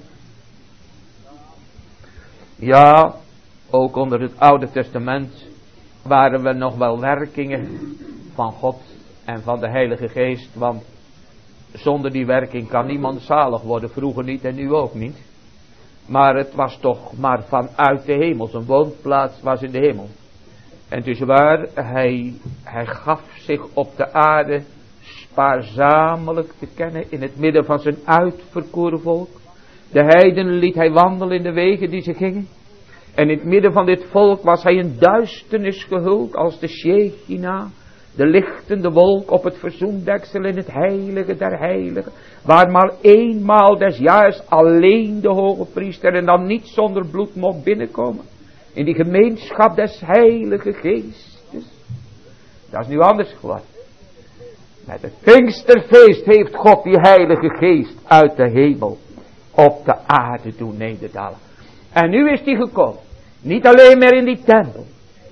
Ja, ook onder het Oude Testament waren we nog wel werkingen van God en van de Heilige Geest. Want zonder die werking kan niemand zalig worden. Vroeger niet en nu ook niet. Maar het was toch maar vanuit de hemel. Zijn woonplaats was in de hemel. En het is waar, hij gaf zich op de aarde spaarzamelijk te kennen in het midden van zijn uitverkoren volk. De heidenen liet hij wandelen in de wegen die ze gingen. En in het midden van dit volk was hij in duisternis gehuld als de Shechina, de lichtende wolk op het verzoendeksel in het heilige der heiligen. Waar maar eenmaal des jaars alleen de hoge priester en dan niet zonder bloed mocht binnenkomen. In die gemeenschap des heilige geestes. Dat is nu anders geworden. Met het Pinksterfeest heeft God die heilige geest uit de hemel op de aarde doen nederdalen. En nu is die gekomen. Niet alleen meer in die tempel.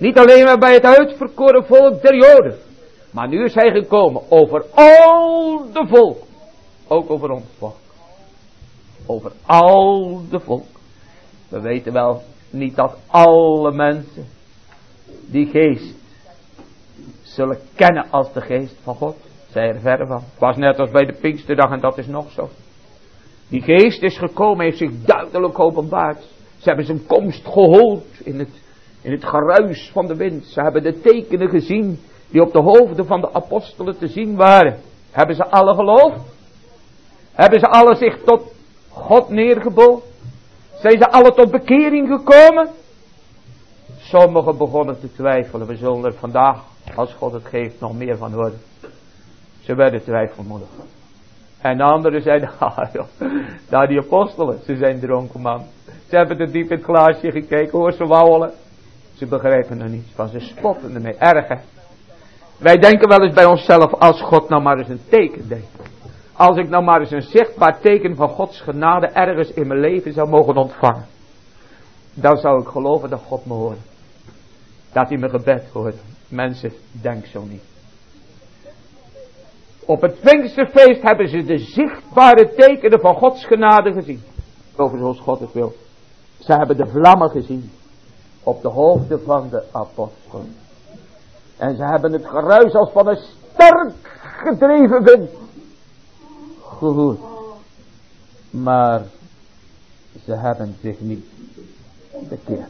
Niet alleen maar bij het uitverkoren volk der Joden. Maar nu is hij gekomen over al de volk. Ook over ons volk. Over al de volk. We weten wel niet dat alle mensen die geest zullen kennen als de geest van God. Zij er verder van. Het was net als bij de Pinksterdag en dat is nog zo. Die geest is gekomen, heeft zich duidelijk openbaard. Ze hebben zijn komst gehoord in het geruis van de wind. Ze hebben de tekenen gezien die op de hoofden van de apostelen te zien waren. Hebben ze alle geloofd? Hebben ze alle zich tot God neergebogen? Zijn ze alle tot bekering gekomen? Sommigen begonnen te twijfelen. We zullen er vandaag, als God het geeft, nog meer van horen. Ze werden twijfelmoedig. En de anderen zeiden, daar die apostelen, ze zijn dronken man. Ze hebben te diep in het glaasje gekeken, hoor ze wauwelen. Ze begrijpen er niets van, ze spotten ermee, erg hè. Wij denken wel eens bij onszelf, als God nou maar eens een teken deed. Als ik nou maar eens een zichtbaar teken van Gods genade ergens in mijn leven zou mogen ontvangen. Dan zou ik geloven dat God me hoort. Dat hij mijn gebed hoort. Mensen, denk zo niet. Op het Pinksterfeest hebben ze de zichtbare tekenen van Gods genade gezien. Over zoals God het wil. Ze hebben de vlammen gezien. Op de hoofden van de apostelen. En ze hebben het geruis als van een sterk gedreven wind gehoord. Maar ze hebben zich niet bekeerd.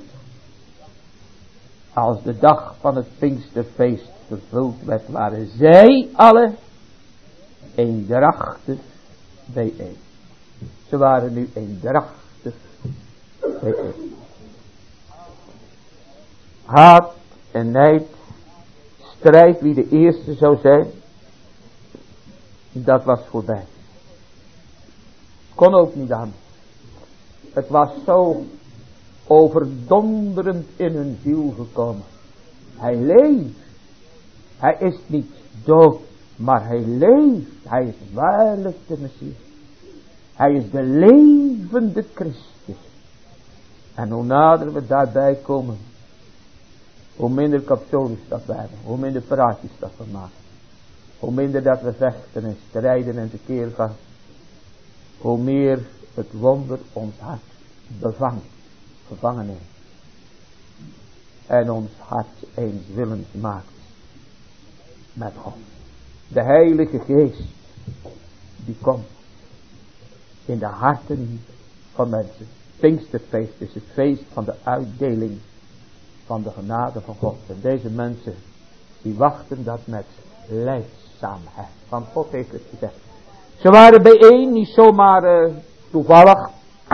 Als de dag van het Pinksterfeest vervuld werd, waren zij alle eendrachtig bijeen. Ze waren nu eendrachtig bijeen. Haat en nijd, strijd wie de eerste zou zijn, dat was voorbij. Kon ook niet aan. Het was zo overdonderend in hun ziel gekomen. Hij leeft. Hij is niet dood, maar hij leeft. Hij is waarlijk de Messias. Hij is de levende Christus. En hoe nader we daarbij komen, hoe minder kapsolisch dat we hebben. Hoe minder praatjes dat we maken. Hoe minder dat we vechten en strijden en tekeer gaan. Hoe meer het wonder ons hart gevangen neemt. En ons hart eenswillend maakt met God. De Heilige Geest, die komt in de harten van mensen. Pinksterfeest is het feest van de uitdeling van de genade van God. En deze mensen, die wachten dat met lijdzaamheid. Want God heeft het gezegd. Ze waren bijeen, niet zomaar toevallig.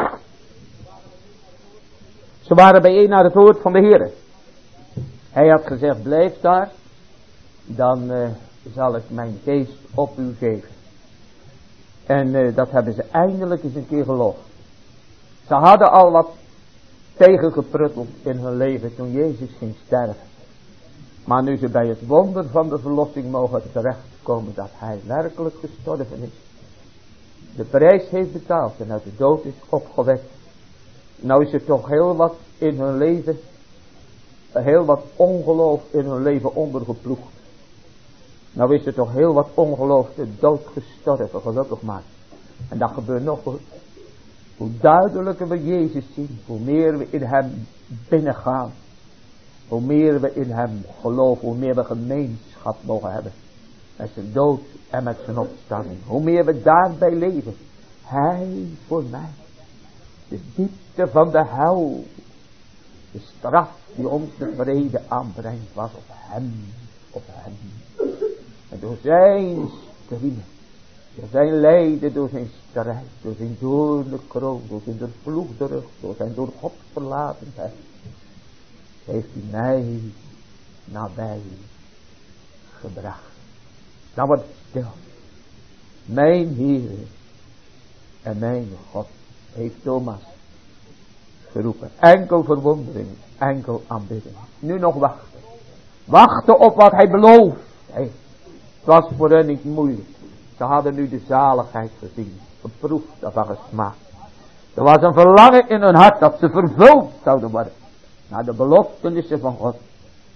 Ze waren bijeen naar het woord van de Heer. Hij had gezegd, blijf daar. Dan zal ik mijn geest op u geven. En dat hebben ze eindelijk eens een keer geloofd. Ze hadden al wat tegengepruteld in hun leven toen Jezus ging sterven. Maar nu ze bij het wonder van de verlossing mogen terechtkomen dat hij werkelijk gestorven is. De prijs heeft betaald en uit de dood is opgewekt. Nou is er toch heel wat in hun leven, heel wat ongeloof in hun leven ondergeploegd. Nou is er toch heel wat ongeloof de dood gestorven, gelukkig maar. En dat gebeurt nog hoor. Hoe duidelijker we Jezus zien, hoe meer we in hem binnengaan. Hoe meer we in hem geloven, hoe meer we gemeenschap mogen hebben. Met zijn dood en met zijn opstanding. Hoe meer we daarbij leven. Hij voor mij. De diepte van de hel. De straf die ons de vrede aanbrengt was op hem. Op hem. En door zijn striemen. Door zijn lijden, door zijn strijd. Door zijn doorlijke kroon. Door zijn vervloekte rug. Door zijn door God verlatendheid. Heeft hij mij nabij gebracht. Dan wordt het stil. Mijn Heer en mijn God heeft Thomas geroepen. Enkel verwondering, enkel aanbidding. Nu nog wachten. Wachten op wat hij belooft. Het was voor hen niet moeilijk. Ze hadden nu de zaligheid gezien. Geproefd, dat was gesmaakt. Er was een verlangen in hun hart dat ze vervuld zouden worden. Naar de beloftenissen van God.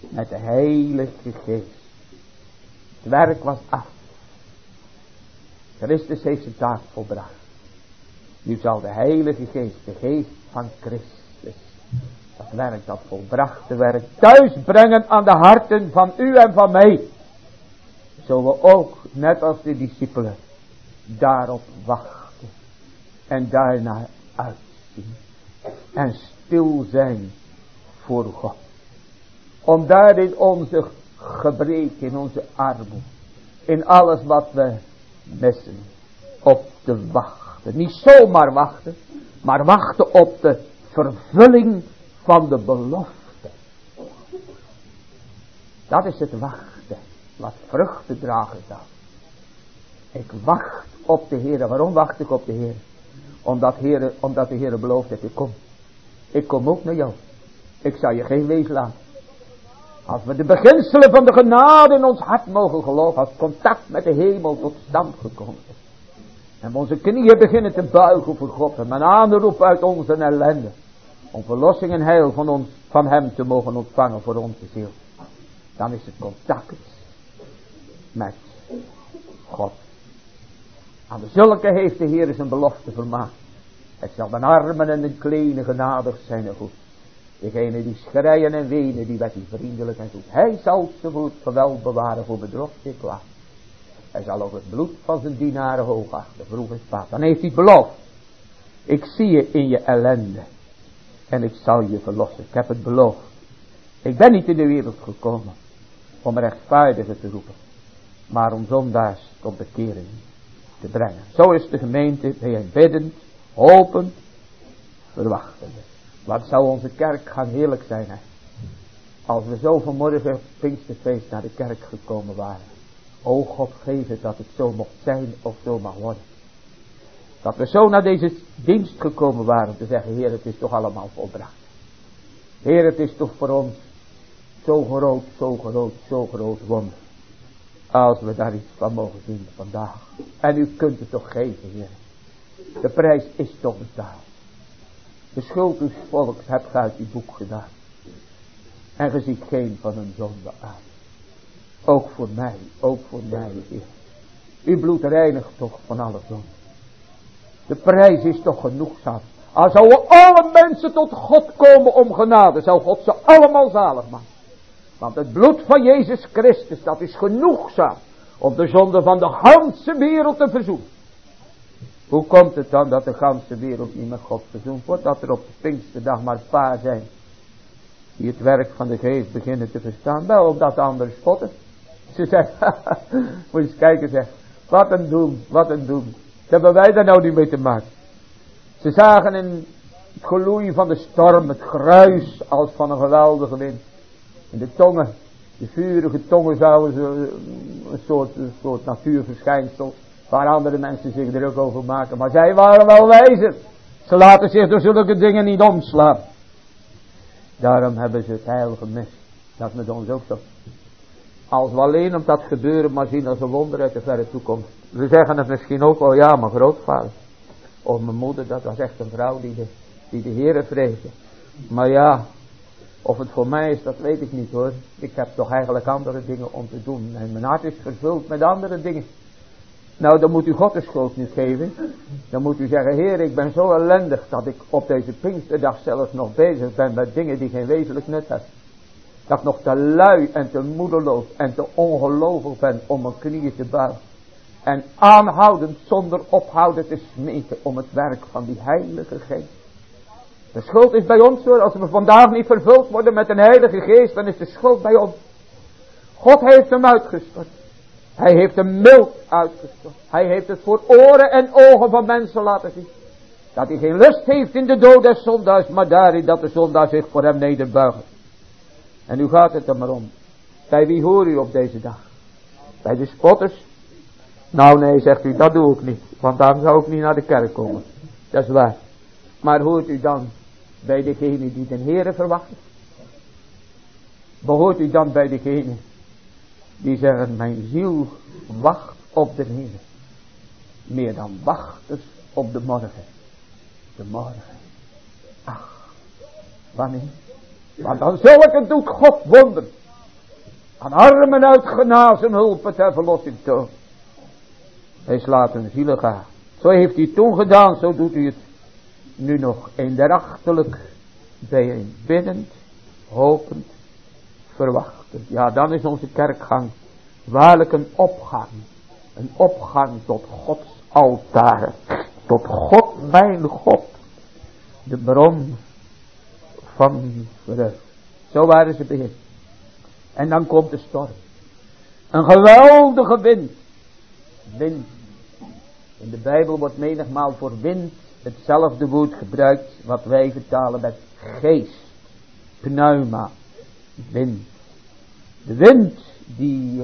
met de Heilige Geest. Het werk was af. Christus heeft zijn taak volbracht. Nu zal de Heilige Geest, de Geest van Christus, dat werk, dat volbrachte werk, thuis brengen aan de harten van u en van mij. Zullen we ook, net als de discipelen, daarop wachten. En daarna uitzien. En stil zijn voor God. Om daar in onze gebreken, in onze armoede, in alles wat we missen, op te wachten. Niet zomaar wachten, maar wachten op de vervulling van de belofte. Dat is het wachten, wat vruchten dragen zal. Ik wacht op de Heer. Waarom wacht ik op de Heer? Omdat de Heer belooft dat ik kom. Ik kom ook naar jou. Ik zal je geen wees laten. Als we de beginselen van de genade in ons hart mogen geloven, als contact met de hemel tot stand gekomen is. En we onze knieën beginnen te buigen voor God. En met aanroep uit onze ellende. Om verlossing en heil van hem te mogen ontvangen voor onze ziel. Dan is het contact met God. Aan de zulke heeft de Heer zijn belofte vermaakt. Het zal de armen en de kleinen genadig zijn en goed. Degene die schreien en wenen, die werd hij vriendelijk en goed. Hij zal zijn voet geweld bewaren voor bedrog en kwaad. Hij zal ook het bloed van zijn dienaren hoogachten, vroeg en spaat. Dan heeft hij beloofd. Ik zie je in je ellende. En ik zal je verlossen. Ik heb het beloofd. Ik ben niet in de wereld gekomen om rechtvaardigen te roepen. Maar om zondaars tot bekering te brengen. Zo is de gemeente biddend, hopend, verwachtend. Wat zou onze kerk gaan heerlijk zijn, hè? Als we zo vanmorgen Pinksterfeest naar de kerk gekomen waren. O God, geef het dat het zo mocht zijn of zo mag worden. Dat we zo naar deze dienst gekomen waren om te zeggen, Heer, het is toch allemaal volbracht. Heer, het is toch voor ons zo groot wonder. Als we daar iets van mogen zien vandaag. En u kunt het toch geven, Heer. De prijs is toch betaald. De schuld uw volks hebt ge uit uw boek gedaan. En ge ziet geen van hun zonde aan. Ook voor mij, Heer. Uw bloed reinigt toch van alle zonde. De prijs is toch genoegzaam. Al zouden alle mensen tot God komen om genade, zou God ze allemaal zalig maken. Want het bloed van Jezus Christus, dat is genoegzaam om de zonde van de ganse wereld te verzoenen. Hoe komt het dan dat de ganse wereld niet met God verzoend wordt? Dat er op de Pinksterdag maar een paar zijn die het werk van de Geest beginnen te verstaan. Wel, omdat de anderen spotten. Ze zeggen, moet je eens kijken, zeg. Wat een doen. Wat hebben wij daar nou niet mee te maken? Ze zagen in het geloei van de storm, het gruis als van een geweldige wind. En de tongen, de vurige tongen zouden ze een soort natuurverschijnsel, waar andere mensen zich druk over maken. Maar zij waren wel wijzer. Ze laten zich door zulke dingen niet omslaan. Daarom hebben ze het heil gemist. Dat is met ons ook zo. Als we alleen op dat gebeuren maar zien als een wonder uit de verre toekomst. We zeggen het misschien ook wel, ja, mijn grootvader. Of mijn moeder, dat was echt een vrouw die de Heere vreesde. Maar ja, of het voor mij is, dat weet ik niet hoor. Ik heb toch eigenlijk andere dingen om te doen. En mijn hart is vervuld met andere dingen. Nou, dan moet u God de schuld niet geven. Dan moet u zeggen, Heer, ik ben zo ellendig dat ik op deze Pinksterdag zelfs nog bezig ben met dingen die geen wezenlijk nut hebben. Dat ik nog te lui en te moedeloos en te ongelovig ben om mijn knieën te buigen. En aanhoudend zonder ophouden te smeken om het werk van die Heilige Geest. De schuld is bij ons hoor. Als we vandaag niet vervuld worden met een Heilige Geest, dan is de schuld bij ons. God heeft hem uitgestort. Hij heeft hem mild uitgestort. Hij heeft het voor oren en ogen van mensen laten zien. Dat hij geen lust heeft in de dood des zondaars, maar daarin dat de zondaar zich voor hem nederbuigen. En nu gaat het er maar om. Bij wie hoor u op deze dag? Bij de spotters? Nou nee, zegt u, dat doe ik niet. Want dan zou ik niet naar de kerk komen. Dat is waar. Maar hoort u dan bij degene die de Heere verwachten? Behoort u dan bij degene die zeggen, mijn ziel wacht op de Heere. Meer dan wachters op de morgen. De morgen. Ach, wanneer? Want dan zulke doet God wonderen. Aan armen uitgenazen hulp ter verlossing toon. Hij slaat hun zielen gaan. Zo heeft hij toen gedaan, zo doet hij het nu nog eendrachtelijk bijeen. Biddend, hopend, verwachtend. Ja, dan is onze kerkgang waarlijk een opgang. Een opgang tot Gods altaar. Tot God, mijn God. De bron van vreugde. Zo waren ze begin. En dan komt de storm. Een geweldige wind. Wind. In de Bijbel wordt menigmaal voor wind hetzelfde woord gebruikt wat wij vertalen met geest. Pneuma. Wind. De wind die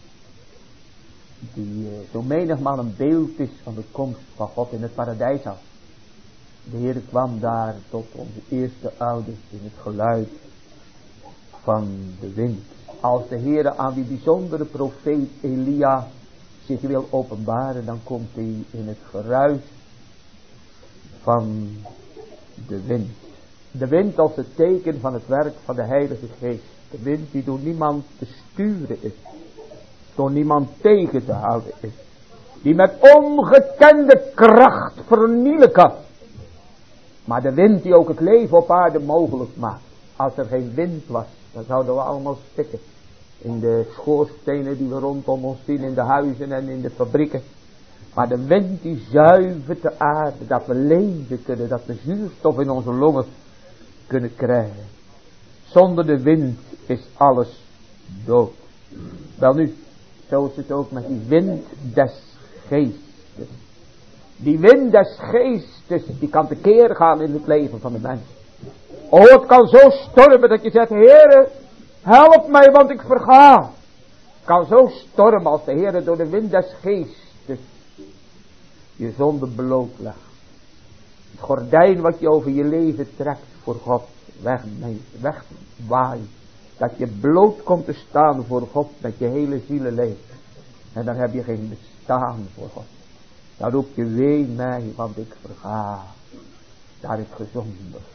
zo menigmaal een beeld is van de komst van God in het paradijs af. De Heer kwam daar tot onze eerste ouders in het geluid van de wind. Als de Heer aan die bijzondere profeet Elia zich wil openbaren, dan komt hij in het geruis van de wind. De wind als het teken van het werk van de Heilige Geest. De wind die door niemand te sturen is. Door niemand tegen te houden is. Die met ongekende kracht vernielen kan. Maar de wind die ook het leven op aarde mogelijk maakt. Als er geen wind was, dan zouden we allemaal stikken. In de schoorstenen die we rondom ons zien, in de huizen en in de fabrieken. Maar de wind die zuivert de aarde, dat we leven kunnen, dat we zuurstof in onze longen kunnen krijgen. Zonder de wind is alles dood. Wel nu, zo is het ook met die wind des geestes. Die wind des geestes, die kan tekeer gaan in het leven van de mens. Oh, het kan zo stormen dat je zegt, Heere, help mij, want ik verga. Het kan zo stormen als de Heere door de wind des geestes je zonde blootlegt. Het gordijn wat je over je leven trekt voor God, wegwaait. Dat je bloot komt te staan voor God met je hele zielenleven. En dan heb je geen bestaan voor God. Dan roep je, wee mij, want ik verga. Daar is gezondigd.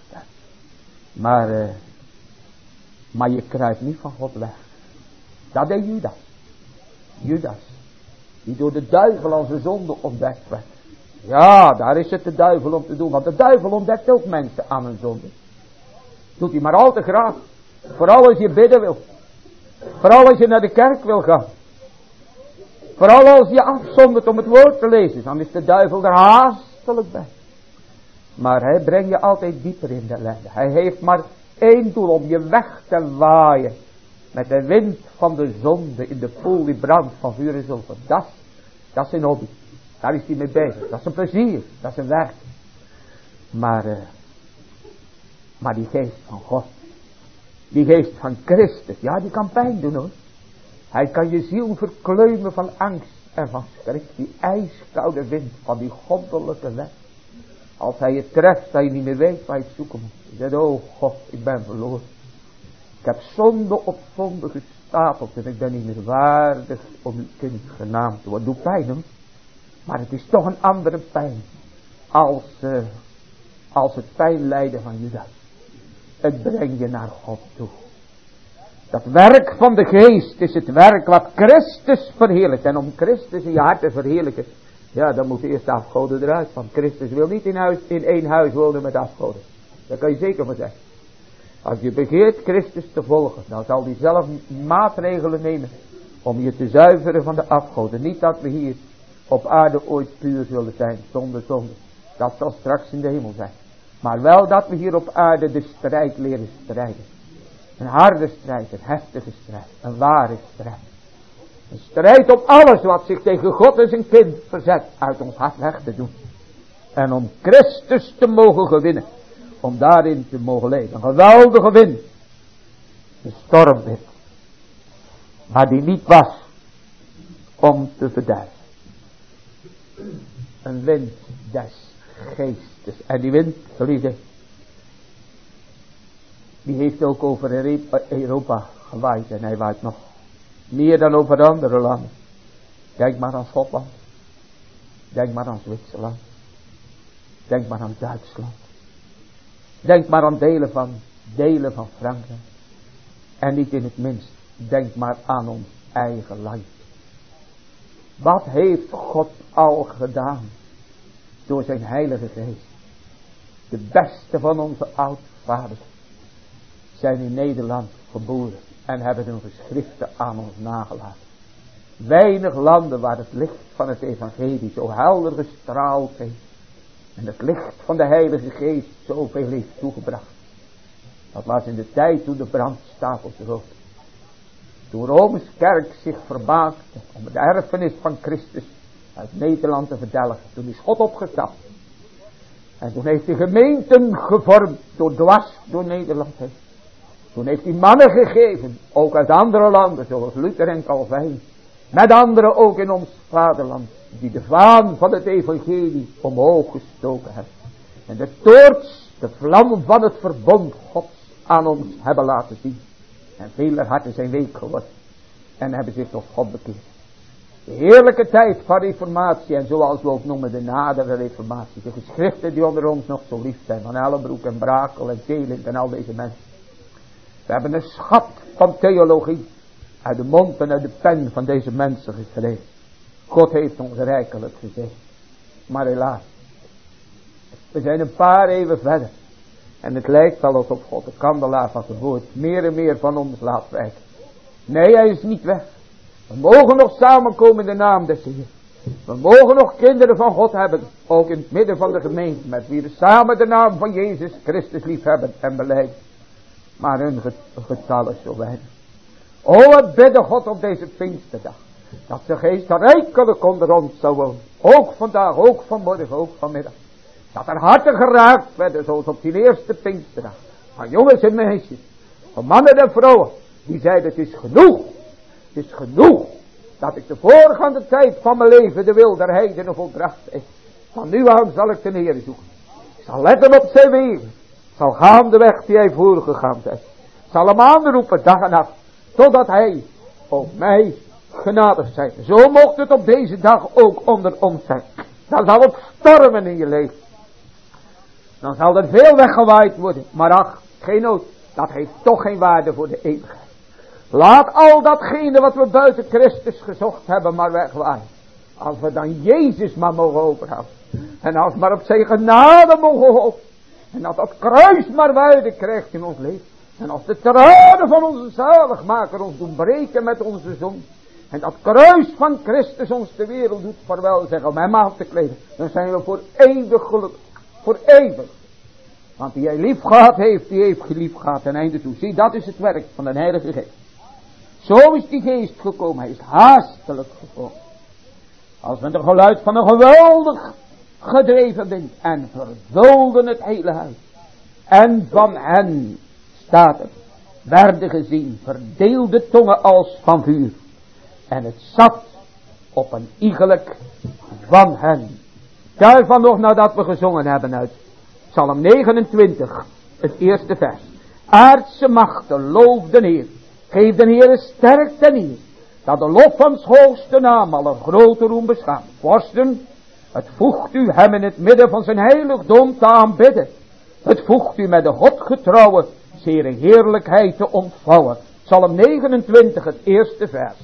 Maar je kruipt niet van God weg. Dat deed Judas. Judas. Die door de duivel als een zonde ontdekt werd. Ja, daar is het de duivel om te doen. Want de duivel ontdekt ook mensen aan een zonde. Doet hij maar al te graag. Vooral als je bidden wil. Vooral als je naar de kerk wil gaan. Vooral als je afzondert om het woord te lezen. Dan is de duivel er haastelijk bij. Maar hij brengt je altijd dieper in de ellende. Hij heeft maar één doel, om je weg te waaien. Met de wind van de zonde in de poel die brandt van vuur en zilver. Dat is zijn hobby. Daar is hij mee bezig. Dat is een plezier. Dat is een werk. Maar die geest van God. Die geest van Christus. Ja, die kan pijn doen hoor. Hij kan je ziel verkleumen van angst en van schrik. Die ijskoude wind van die goddelijke weg. Als hij je treft, dat je niet meer weet waar je het zoeken moet. Je zegt, oh God, ik ben verloren. Ik heb zonde op zonde gestapeld en ik ben niet meer waardig om uw kind genaamd te worden. Doet pijn hoor. Maar het is toch een andere pijn. Als het pijnlijden van Judas. Het brengt je naar God toe. Dat werk van de geest is het werk wat Christus verheerlijkt. En om Christus in je hart te verheerlijken. Ja, dan moet eerst de afgoden eruit. Want Christus wil niet in één huis wonen met afgoden. Daar kan je zeker van zijn. Als je begeert Christus te volgen. Dan zal hij zelf maatregelen nemen. Om je te zuiveren van de afgoden. Niet dat we hier op aarde ooit puur zullen zijn. Zonder zonde. Dat zal straks in de hemel zijn. Maar wel dat we hier op aarde de strijd leren strijden. Een harde strijd, een heftige strijd, een ware strijd. Een strijd om alles wat zich tegen God en zijn kind verzet uit ons hart weg te doen. En om Christus te mogen gewinnen. Om daarin te mogen leven. Een geweldige wind. Een stormwind. Maar die niet was om te verduisteren. Een wind des geestes. En die wind, geliefde, die heeft ook over Europa gewaaid. En hij waait nog meer dan over andere landen. Denk maar aan Schotland. Denk maar aan Zwitserland. Denk maar aan Duitsland. Denk maar aan delen van Frankrijk. En niet in het minst denk maar aan ons eigen land. Wat heeft God al gedaan door zijn heilige geest? De beste van onze oudvaders zijn in Nederland geboren en hebben hun geschriften aan ons nagelaten. Weinig landen waar het licht van het evangelie zo helder gestraald heeft en het licht van de heilige geest zoveel heeft toegebracht. Dat was in de tijd toen de brandstapels rook. Toen Rome's kerk zich vermaakte om het erfenis van Christus uit Nederland te verdelgen. Toen is God opgestapt. En toen heeft hij gemeenten gevormd door Nederland heen. Toen heeft hij mannen gegeven, ook uit andere landen, zoals Luther en Calvijn. Met anderen ook in ons vaderland, die de vaan van het evangelie omhoog gestoken hebben. En de toorts, de vlam van het verbond Gods aan ons hebben laten zien. En vele harten zijn week geworden. En hebben zich tot God bekeerd. De heerlijke tijd van reformatie. En zoals we ook noemen de nadere reformatie. De geschriften die onder ons nog zo lief zijn. Van Ellenbroek en Brakel en Telink en al deze mensen. We hebben een schat van theologie. Uit de mond en uit de pen van deze mensen gekregen. God heeft ons rijkelijk gezegd. Maar helaas. We zijn een paar eeuwen verder. En het lijkt wel alsof God de kandelaar van zijn woord meer en meer van ons laat wijken. Nee, hij is niet weg. We mogen nog samenkomen in de naam des Heeren. We mogen nog kinderen van God hebben. Ook in het midden van de gemeente. Met wie we samen de naam van Jezus Christus lief hebben en belijden. Maar hun getal is zo weinig. O, we bidden God op deze Pinksterdag. Dat de geest rijkelijk onder ons zou wonen. Ook vandaag, ook vanmorgen, ook vanmiddag. Dat er harten geraakt werden zoals op die eerste Pinksterdag. Van jongens en meisjes. Van mannen en vrouwen. Die zeiden het is genoeg. Het is genoeg. Dat ik de voorgaande tijd van mijn leven de wil der heidenen volbracht heb. Van nu aan zal ik de Heer zoeken. Ik zal letten op zijn wegen. Ik zal gaan de weg die hij voorgegaan heeft. Ik zal hem aanroepen dag en nacht. Totdat hij op mij genadig zijn. Zo mocht het op deze dag ook onder ons zijn. Dan zal het stormen in je leven. Dan zal er veel weggewaaid worden. Maar ach, geen nood. Dat heeft toch geen waarde voor de eeuwigheid. Laat al datgene wat we buiten Christus gezocht hebben maar wegwaaien. Als we dan Jezus maar mogen overhouden. En als we maar op zijn genade mogen hopen. En dat dat kruis maar waarde krijgt in ons leven. En als de tranen van onze zaligmaker ons doen breken met onze zon. En dat kruis van Christus ons de wereld doet vaarwel zeggen om hem aan te kleden. Dan zijn we voor eeuwig gelukkig. Voor eeuwig. Want die hij lief gehad heeft, die heeft gelief gehad ten einde toe. Zie, dat is het werk van de Heilige Geest. Zo is die geest gekomen. Hij is haastelijk gekomen. Als men de geluid van een geweldig gedreven wind. En vervulden het hele huis. En van hen, staat er, werden gezien verdeelde tongen als van vuur. En het zat op een iegelijk van hen. Daarvan nog nadat we gezongen hebben uit Psalm 29, het eerste vers. Aardse machten, loof de Heer. Geef de Heer sterk ten eer. Dat de lof van 's hoogste naam al een grote roem beschaamt. Vorsten, het voegt u hem in het midden van zijn heiligdom te aanbidden. Het voegt u met de Godgetrouwe zeer heerlijkheid te ontvouwen. Psalm 29, het eerste vers.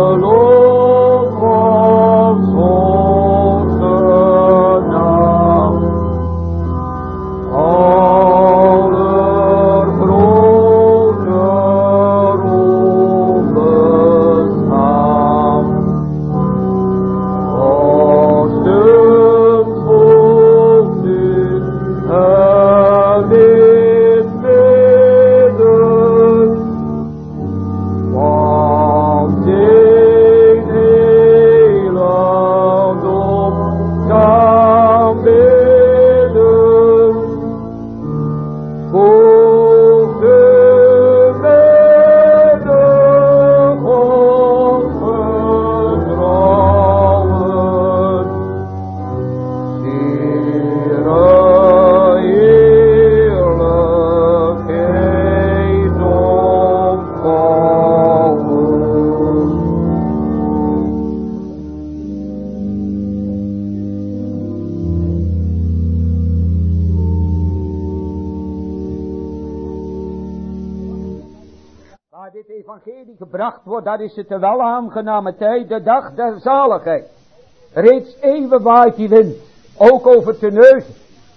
Naam dit evangelie gebracht wordt, dat is het de wel aangename tijd, de dag der zaligheid. Reeds eeuwen waait die wind, ook over Terneuzen.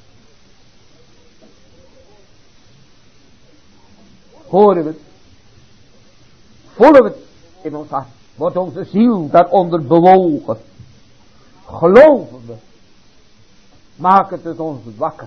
Horen we het? Voelen we het in ons hart? Wordt onze ziel daaronder bewogen? Geloven we? Maak het ons wakker?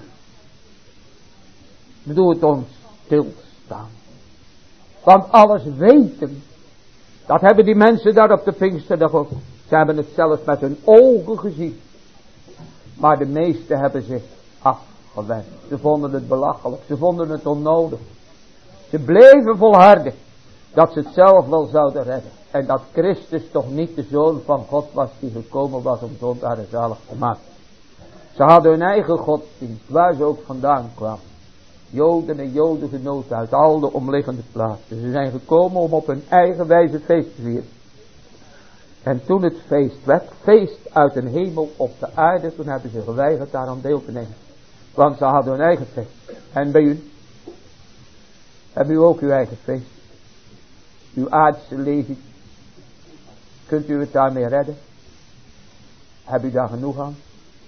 Doe het ons stilstaan? Want alles weten, dat hebben die mensen daar op de Pinksterdag ook. Ze hebben het zelfs met hun ogen gezien. Maar de meesten hebben zich afgewend. Ze vonden het belachelijk. Ze vonden het onnodig. Ze bleven volharden dat ze het zelf wel zouden redden. En dat Christus toch niet de Zoon van God was die gekomen was om zondaren zalig te maken. Ze hadden hun eigen godsdienst, waar ze ook vandaan kwamen. Joden en Jodengenoten uit al de omliggende plaatsen. Ze zijn gekomen om op hun eigen wijze feest te vieren. En toen het feest werd, feest uit een hemel op de aarde, toen hebben ze geweigerd daaraan deel te nemen. Want ze hadden hun eigen feest. En bij u? Hebben u ook uw eigen feest? Uw aardse leving? Kunt u het daarmee redden? Hebt u daar genoeg aan?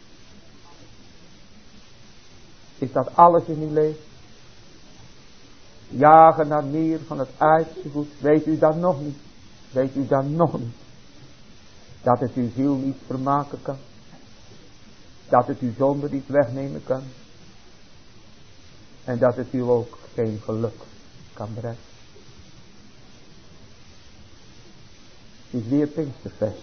Is dat alles in uw leven? Jagen naar meer van het aardse goed. Weet u dat nog niet? Weet u dat nog niet? Dat het uw ziel niet vermaken kan. Dat het uw zonde niet wegnemen kan. En dat het u ook geen geluk kan brengen. Het is weer Pinksterfeest.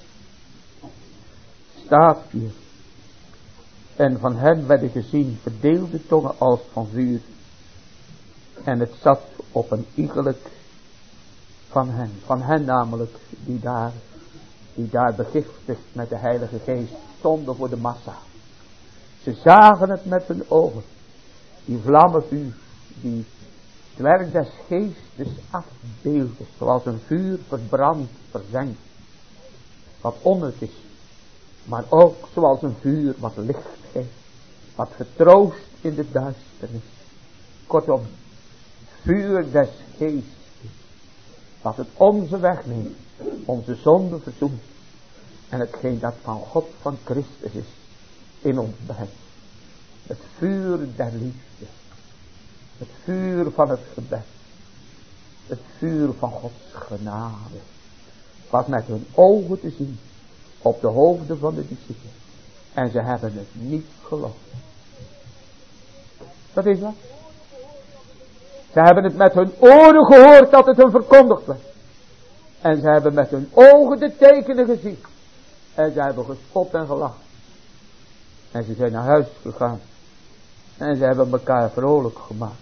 Staat hier. En van hen werden gezien verdeelde tongen als van vuur. En het zat op een iegelijk van hen namelijk, die daar begiftigd met de Heilige Geest stonden voor de massa. Ze zagen het met hun ogen. Die vlammenvuur, die het werk des geestes afbeelden, zoals een vuur verbrand, verzengt, wat onnut is. Maar ook zoals een vuur wat licht geeft, wat vertroost in de duisternis. Kortom, vuur des geestes, wat het onze wegneemt, onze zonde verzoent. En hetgeen dat van God, van Christus is, in ons brengt. Het vuur der liefde. Het vuur van het gebed. Het vuur van Gods genade. Was met hun ogen te zien. Op de hoofden van de discipelen. En ze hebben het niet geloofd. Wat is dat? Ze hebben het met hun oren gehoord dat het hun verkondigd werd. En ze hebben met hun ogen de tekenen gezien. En ze hebben gespot en gelachen. En ze zijn naar huis gegaan. En ze hebben elkaar vrolijk gemaakt.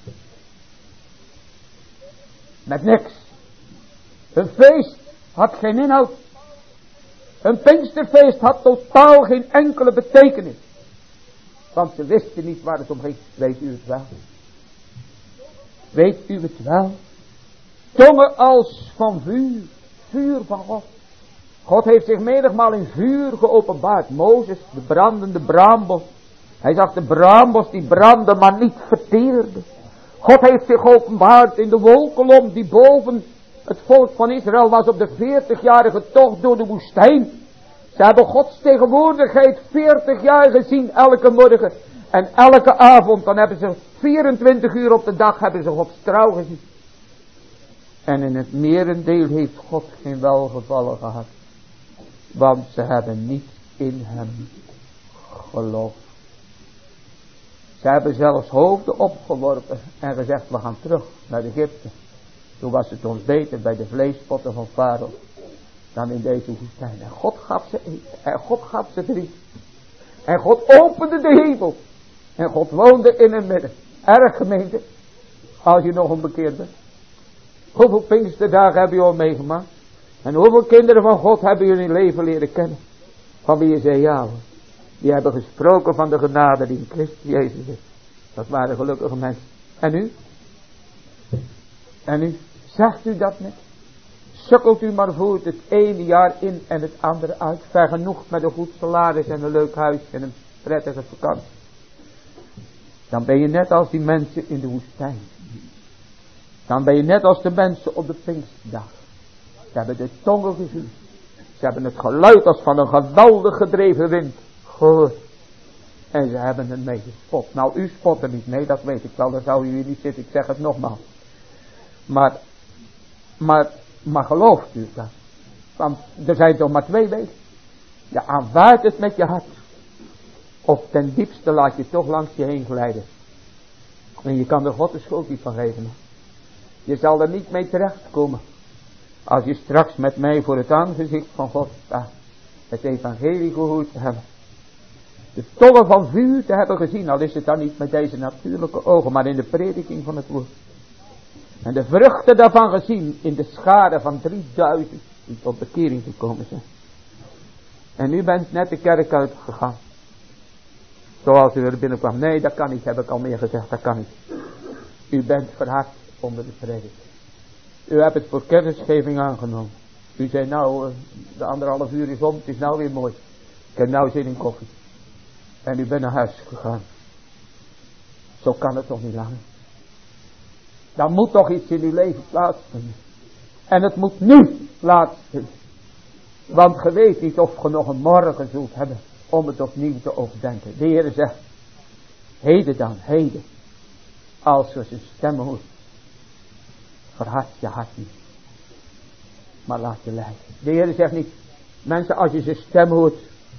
Met niks. Hun feest had geen inhoud. Hun Pinksterfeest had totaal geen enkele betekenis. Want ze wisten niet waar het om ging. Weet u het wel? Weet u het wel? Tongen als van vuur. Vuur van God. God heeft zich menigmaal in vuur geopenbaard. Mozes, de brandende braambos. Hij zag de braambos die brandde, maar niet verteerde. God heeft zich geopenbaard in de wolkolom die boven het volk van Israël was op de 40-jarige tocht door de woestijn. Ze hebben Gods tegenwoordigheid 40 jaar gezien elke morgen. En elke avond, dan hebben ze 24 uur op de dag hebben ze Gods trouw gezien. En in het merendeel heeft God geen welgevallen gehad. Want ze hebben niet in hem geloofd. Ze hebben zelfs hoofden opgeworpen en gezegd, we gaan terug naar Egypte. Toen was het ons beter bij de vleespotten van Farao dan in deze woestijn. En God gaf ze eten. En God gaf ze drinken. En God opende de hemel. En God woonde in hun midden. Erg gemeente. Als je nog onbekeerd bent. Hoeveel Pinksterdagen hebben jullie al meegemaakt? En hoeveel kinderen van God hebben jullie in leven leren kennen? Van wie je zei ja hoor. Die hebben gesproken van de genade die in Christus Jezus is. Dat waren gelukkige mensen. En u? En u? Zegt u dat niet? Sukkelt u maar voort het ene jaar in en het andere uit. Vergenoegd met een goed salaris en een leuk huis en een prettige vakantie. Dan ben je net als die mensen in de woestijn. Dan ben je net als de mensen op de Pinksterdag. Ze hebben de tongen gevoeld. Ze hebben het geluid als van een geweldig gedreven wind gehoord. En ze hebben het mee gespot. Nou, u spot er niet mee, dat weet ik wel. Daar zou u niet zitten, ik zeg het nogmaals. Maar gelooft u dat? Want er zijn toch maar twee wegen. Je aanvaardt het met je hart. Of ten diepste laat je toch langs je heen glijden. En je kan er God de schuld niet van geven. Je zal er niet mee terechtkomen. Als je straks met mij voor het aangezicht van God staat. Het evangelie gehoord te hebben. De tongen van vuur te hebben gezien. Al is het dan niet met deze natuurlijke ogen. Maar in de prediking van het woord. En de vruchten daarvan gezien. In de schade van 3000. Die tot bekering gekomen zijn. En u bent net de kerk uitgegaan. Zoals u er binnenkwam. Nee, dat kan niet, heb ik al meer gezegd. Dat kan niet. U bent verhard onder de prediking. U hebt het voor kennisgeving aangenomen. U zei nou, de 1,5 uur is om. Het is nou weer mooi. Ik heb nou zin in koffie. En u bent naar huis gegaan. Zo kan het toch niet langer. Dan moet toch iets in uw leven plaatsvinden. En het moet nu plaatsvinden. Want ge weet niet of ge nog een morgen zult hebben. Om het opnieuw te overdenken. De Heer zegt. Heden dan, heden. Als je zijn stem hoort. Verhard je hart niet. Maar laat je leiden. De Heer zegt niet. Mensen, als je zijn stem hoort.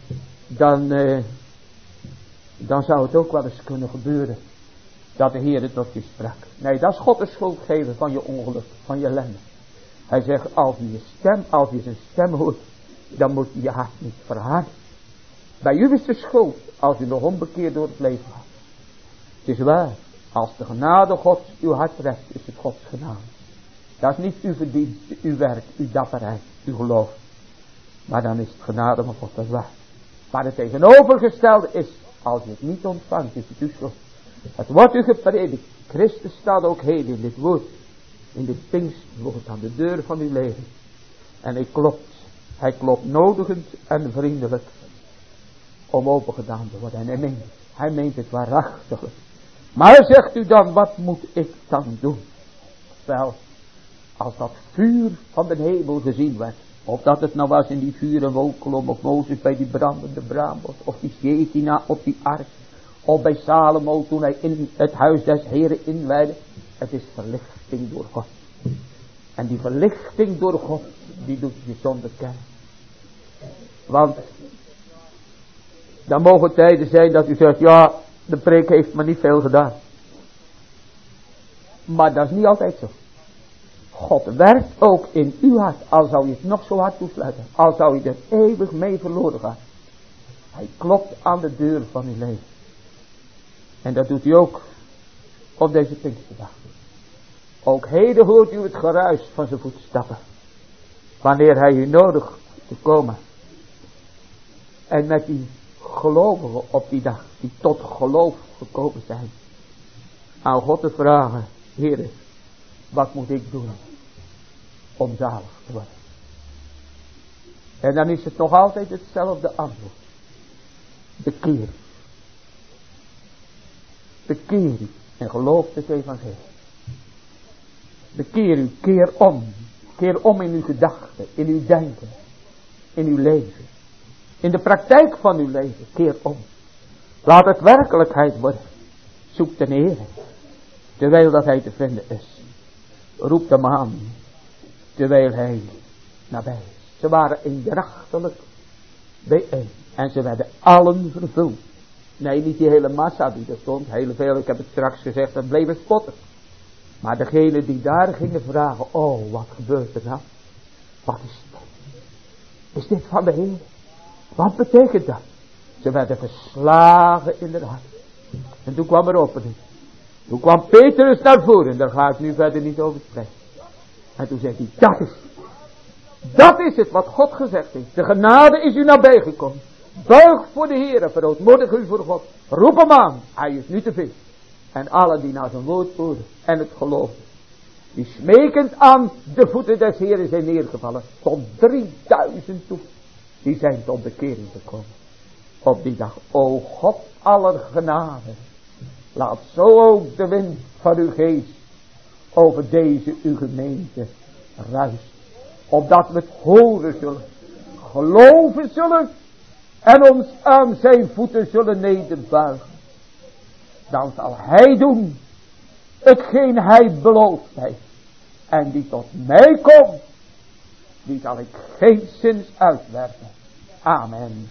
Dan zou het ook wel eens kunnen gebeuren. Dat de Heer het tot je sprak. Nee, dat is God de schuld geven van je ongeluk. Van je ellende. Hij zegt, als je zijn stem hoort. Dan moet je je hart niet verharden. Bij u is de schuld. Als u nog onbekeerd door het leven gaat. Het is waar. Als de genade God uw hart treft. Is het Gods genade. Dat is niet uw verdienste, uw werk, uw dapperheid, uw geloof. Maar dan is het genade van God, dat is waar. Maar het tegenovergestelde is. Als je het niet ontvangt, is het uw schuld. Het wordt u gepredikt. Christus staat ook heden in dit woord. In dit Pinksterwoord aan de deur van uw leven. En hij klopt. Hij klopt nodigend en vriendelijk. Om opengedaan te worden. En hij meent het waarachtiglijk. Maar zegt u dan, wat moet ik dan doen? Wel, als dat vuur van de hemel gezien werd. Of dat het nou was in die vuur en wolkolom. Of Mozes bij die brandende braambos. Of die Shekinah op die ark. Of bij Salomo toen hij in het huis des Heren inwijdde. Het is verlichting door God. En die verlichting door God. Die doet je zonder kennen. Want. Dan mogen tijden zijn dat u zegt. Ja, de preek heeft me niet veel gedaan. Maar dat is niet altijd zo. God werkt ook in uw hart. Al zou je het nog zo hard toesluiten. Al zou je er eeuwig mee verloren gaan. Hij klopt aan de deur van uw leven. En dat doet hij ook op deze Pinksterdag. Ook heden hoort u het geruis van zijn voetstappen. Wanneer hij u nodigt te komen. En met die gelovigen op die dag. Die tot geloof gekomen zijn. Aan God te vragen. Heere, wat moet ik doen om zalig te worden? En dan is het nog altijd hetzelfde antwoord. Bekeer. Bekeer u en geloof het evangelie. Bekeer u, keer om. Keer om in uw gedachten, in uw denken, in uw leven. In de praktijk van uw leven, keer om. Laat het werkelijkheid worden. Zoek de Heer. Terwijl dat hij te vinden is. Roep hem aan. Terwijl hij nabij is. Ze waren eendrachtelijk bijeen. En ze werden allen vervuld. Nee, niet die hele massa die er stond. Heel veel, ik heb het straks gezegd, dat bleven spotten. Maar degene die daar gingen vragen. Oh, wat gebeurt er nou? Wat is dit? Is dit van de Heer? Wat betekent dat? Ze werden verslagen in de hart. En toen kwam er opening. Toen kwam Petrus naar voren. Daar ga ik nu verder niet over spreken. En toen zei hij, dat is het wat God gezegd heeft. De genade is u nabijgekomen. Buig voor de Heer, verootmoedig u voor God. Roep hem aan, hij is nu te vinden. En allen die naar zijn woord hoorden en het geloofden. Die smekend aan de voeten des Heeren zijn neergevallen. Tot 3000 toe. Die zijn tot bekering gekomen. Op die dag. O God aller genade. Laat zo ook de wind van uw geest over deze uw gemeente ruist. Opdat we het horen zullen, geloven zullen en ons aan zijn voeten zullen nederbuigen. Dan zal hij doen hetgeen hij beloofd heeft. En die tot mij komt, die zal ik geen zins uitwerpen. Amen.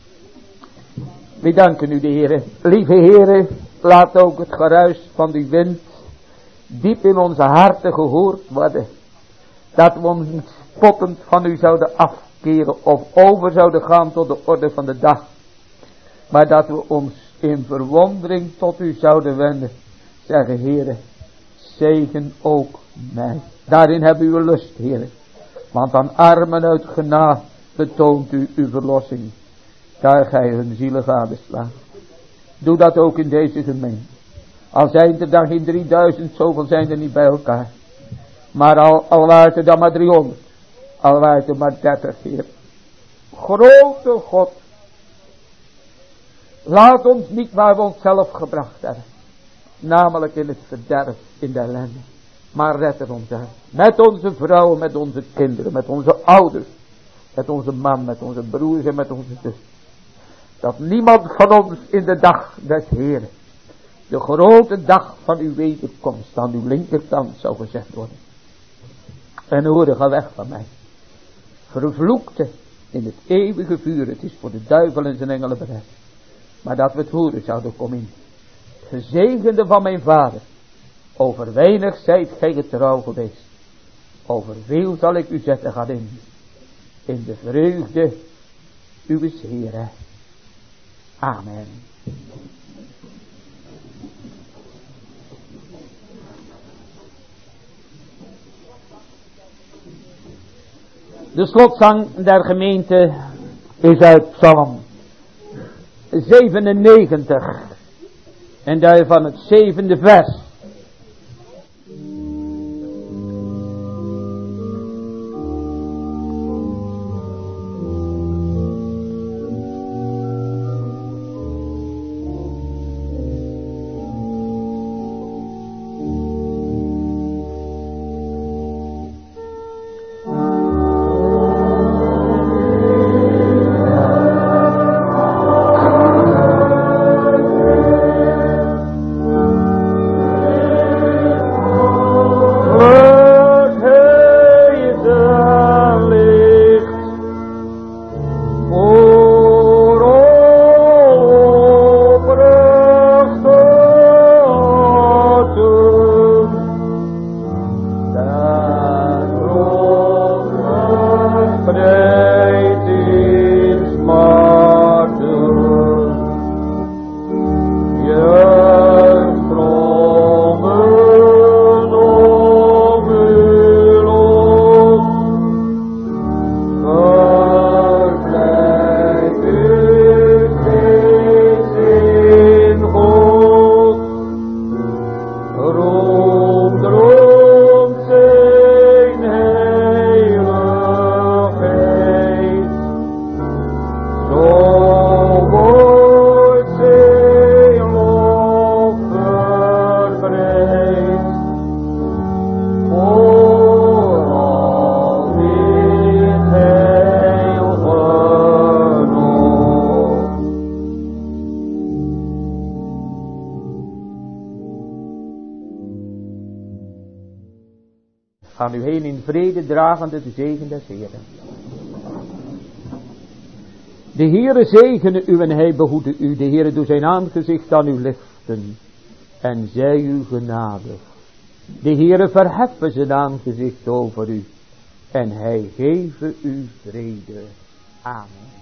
We danken u de Heere. Lieve Heere, laat ook het geruis van die wind diep in onze harten gehoord worden. Dat we ons niet spottend van u zouden afkeren of over zouden gaan tot de orde van de dag. Maar dat we ons in verwondering tot u zouden wenden. Zeggen, Heere, zegen ook mij. Daarin hebben u uw lust, Heere. Want aan armen uit genade betoont u uw verlossing. Daar gij hun zielen gadeslaat. Doe dat ook in deze gemeente. Al zijn er dan geen 3000, zoveel zijn er niet bij elkaar. Maar al waren er dan maar 300. Al waren er maar 30, Heer. Grote God. Laat ons niet waar we onszelf gebracht hebben. Namelijk in het verderf, in de ellende. Maar red er ons uit. Met onze vrouwen, met onze kinderen, met onze ouders. Met onze man, met onze broers en met onze zus. Dat niemand van ons in de dag des Heeren, de grote dag van uw wederkomst, aan uw linkerkant zou gezegd worden. En hoorde, ga weg van mij. Vervloekte in het eeuwige vuur. Het is voor de duivel en zijn engelen bereid. Maar dat we het horen zouden komen in. Gezegende van mijn vader. Over weinig zijt gij getrouw geweest. Over veel zal ik u zetten, gaat in. In de vreugde uw Heeren. Amen. De slotzang der gemeente is uit Psalm 97. En daarvan het 7e vers. Gaan u heen in vrede, dragende de zegen des Heeren. De Heere zegene u en hij behoede u. De Heere doet zijn aangezicht aan u lichten en zij u genadig. De Heere verheffen zijn aangezicht over u en hij geven u vrede. Amen.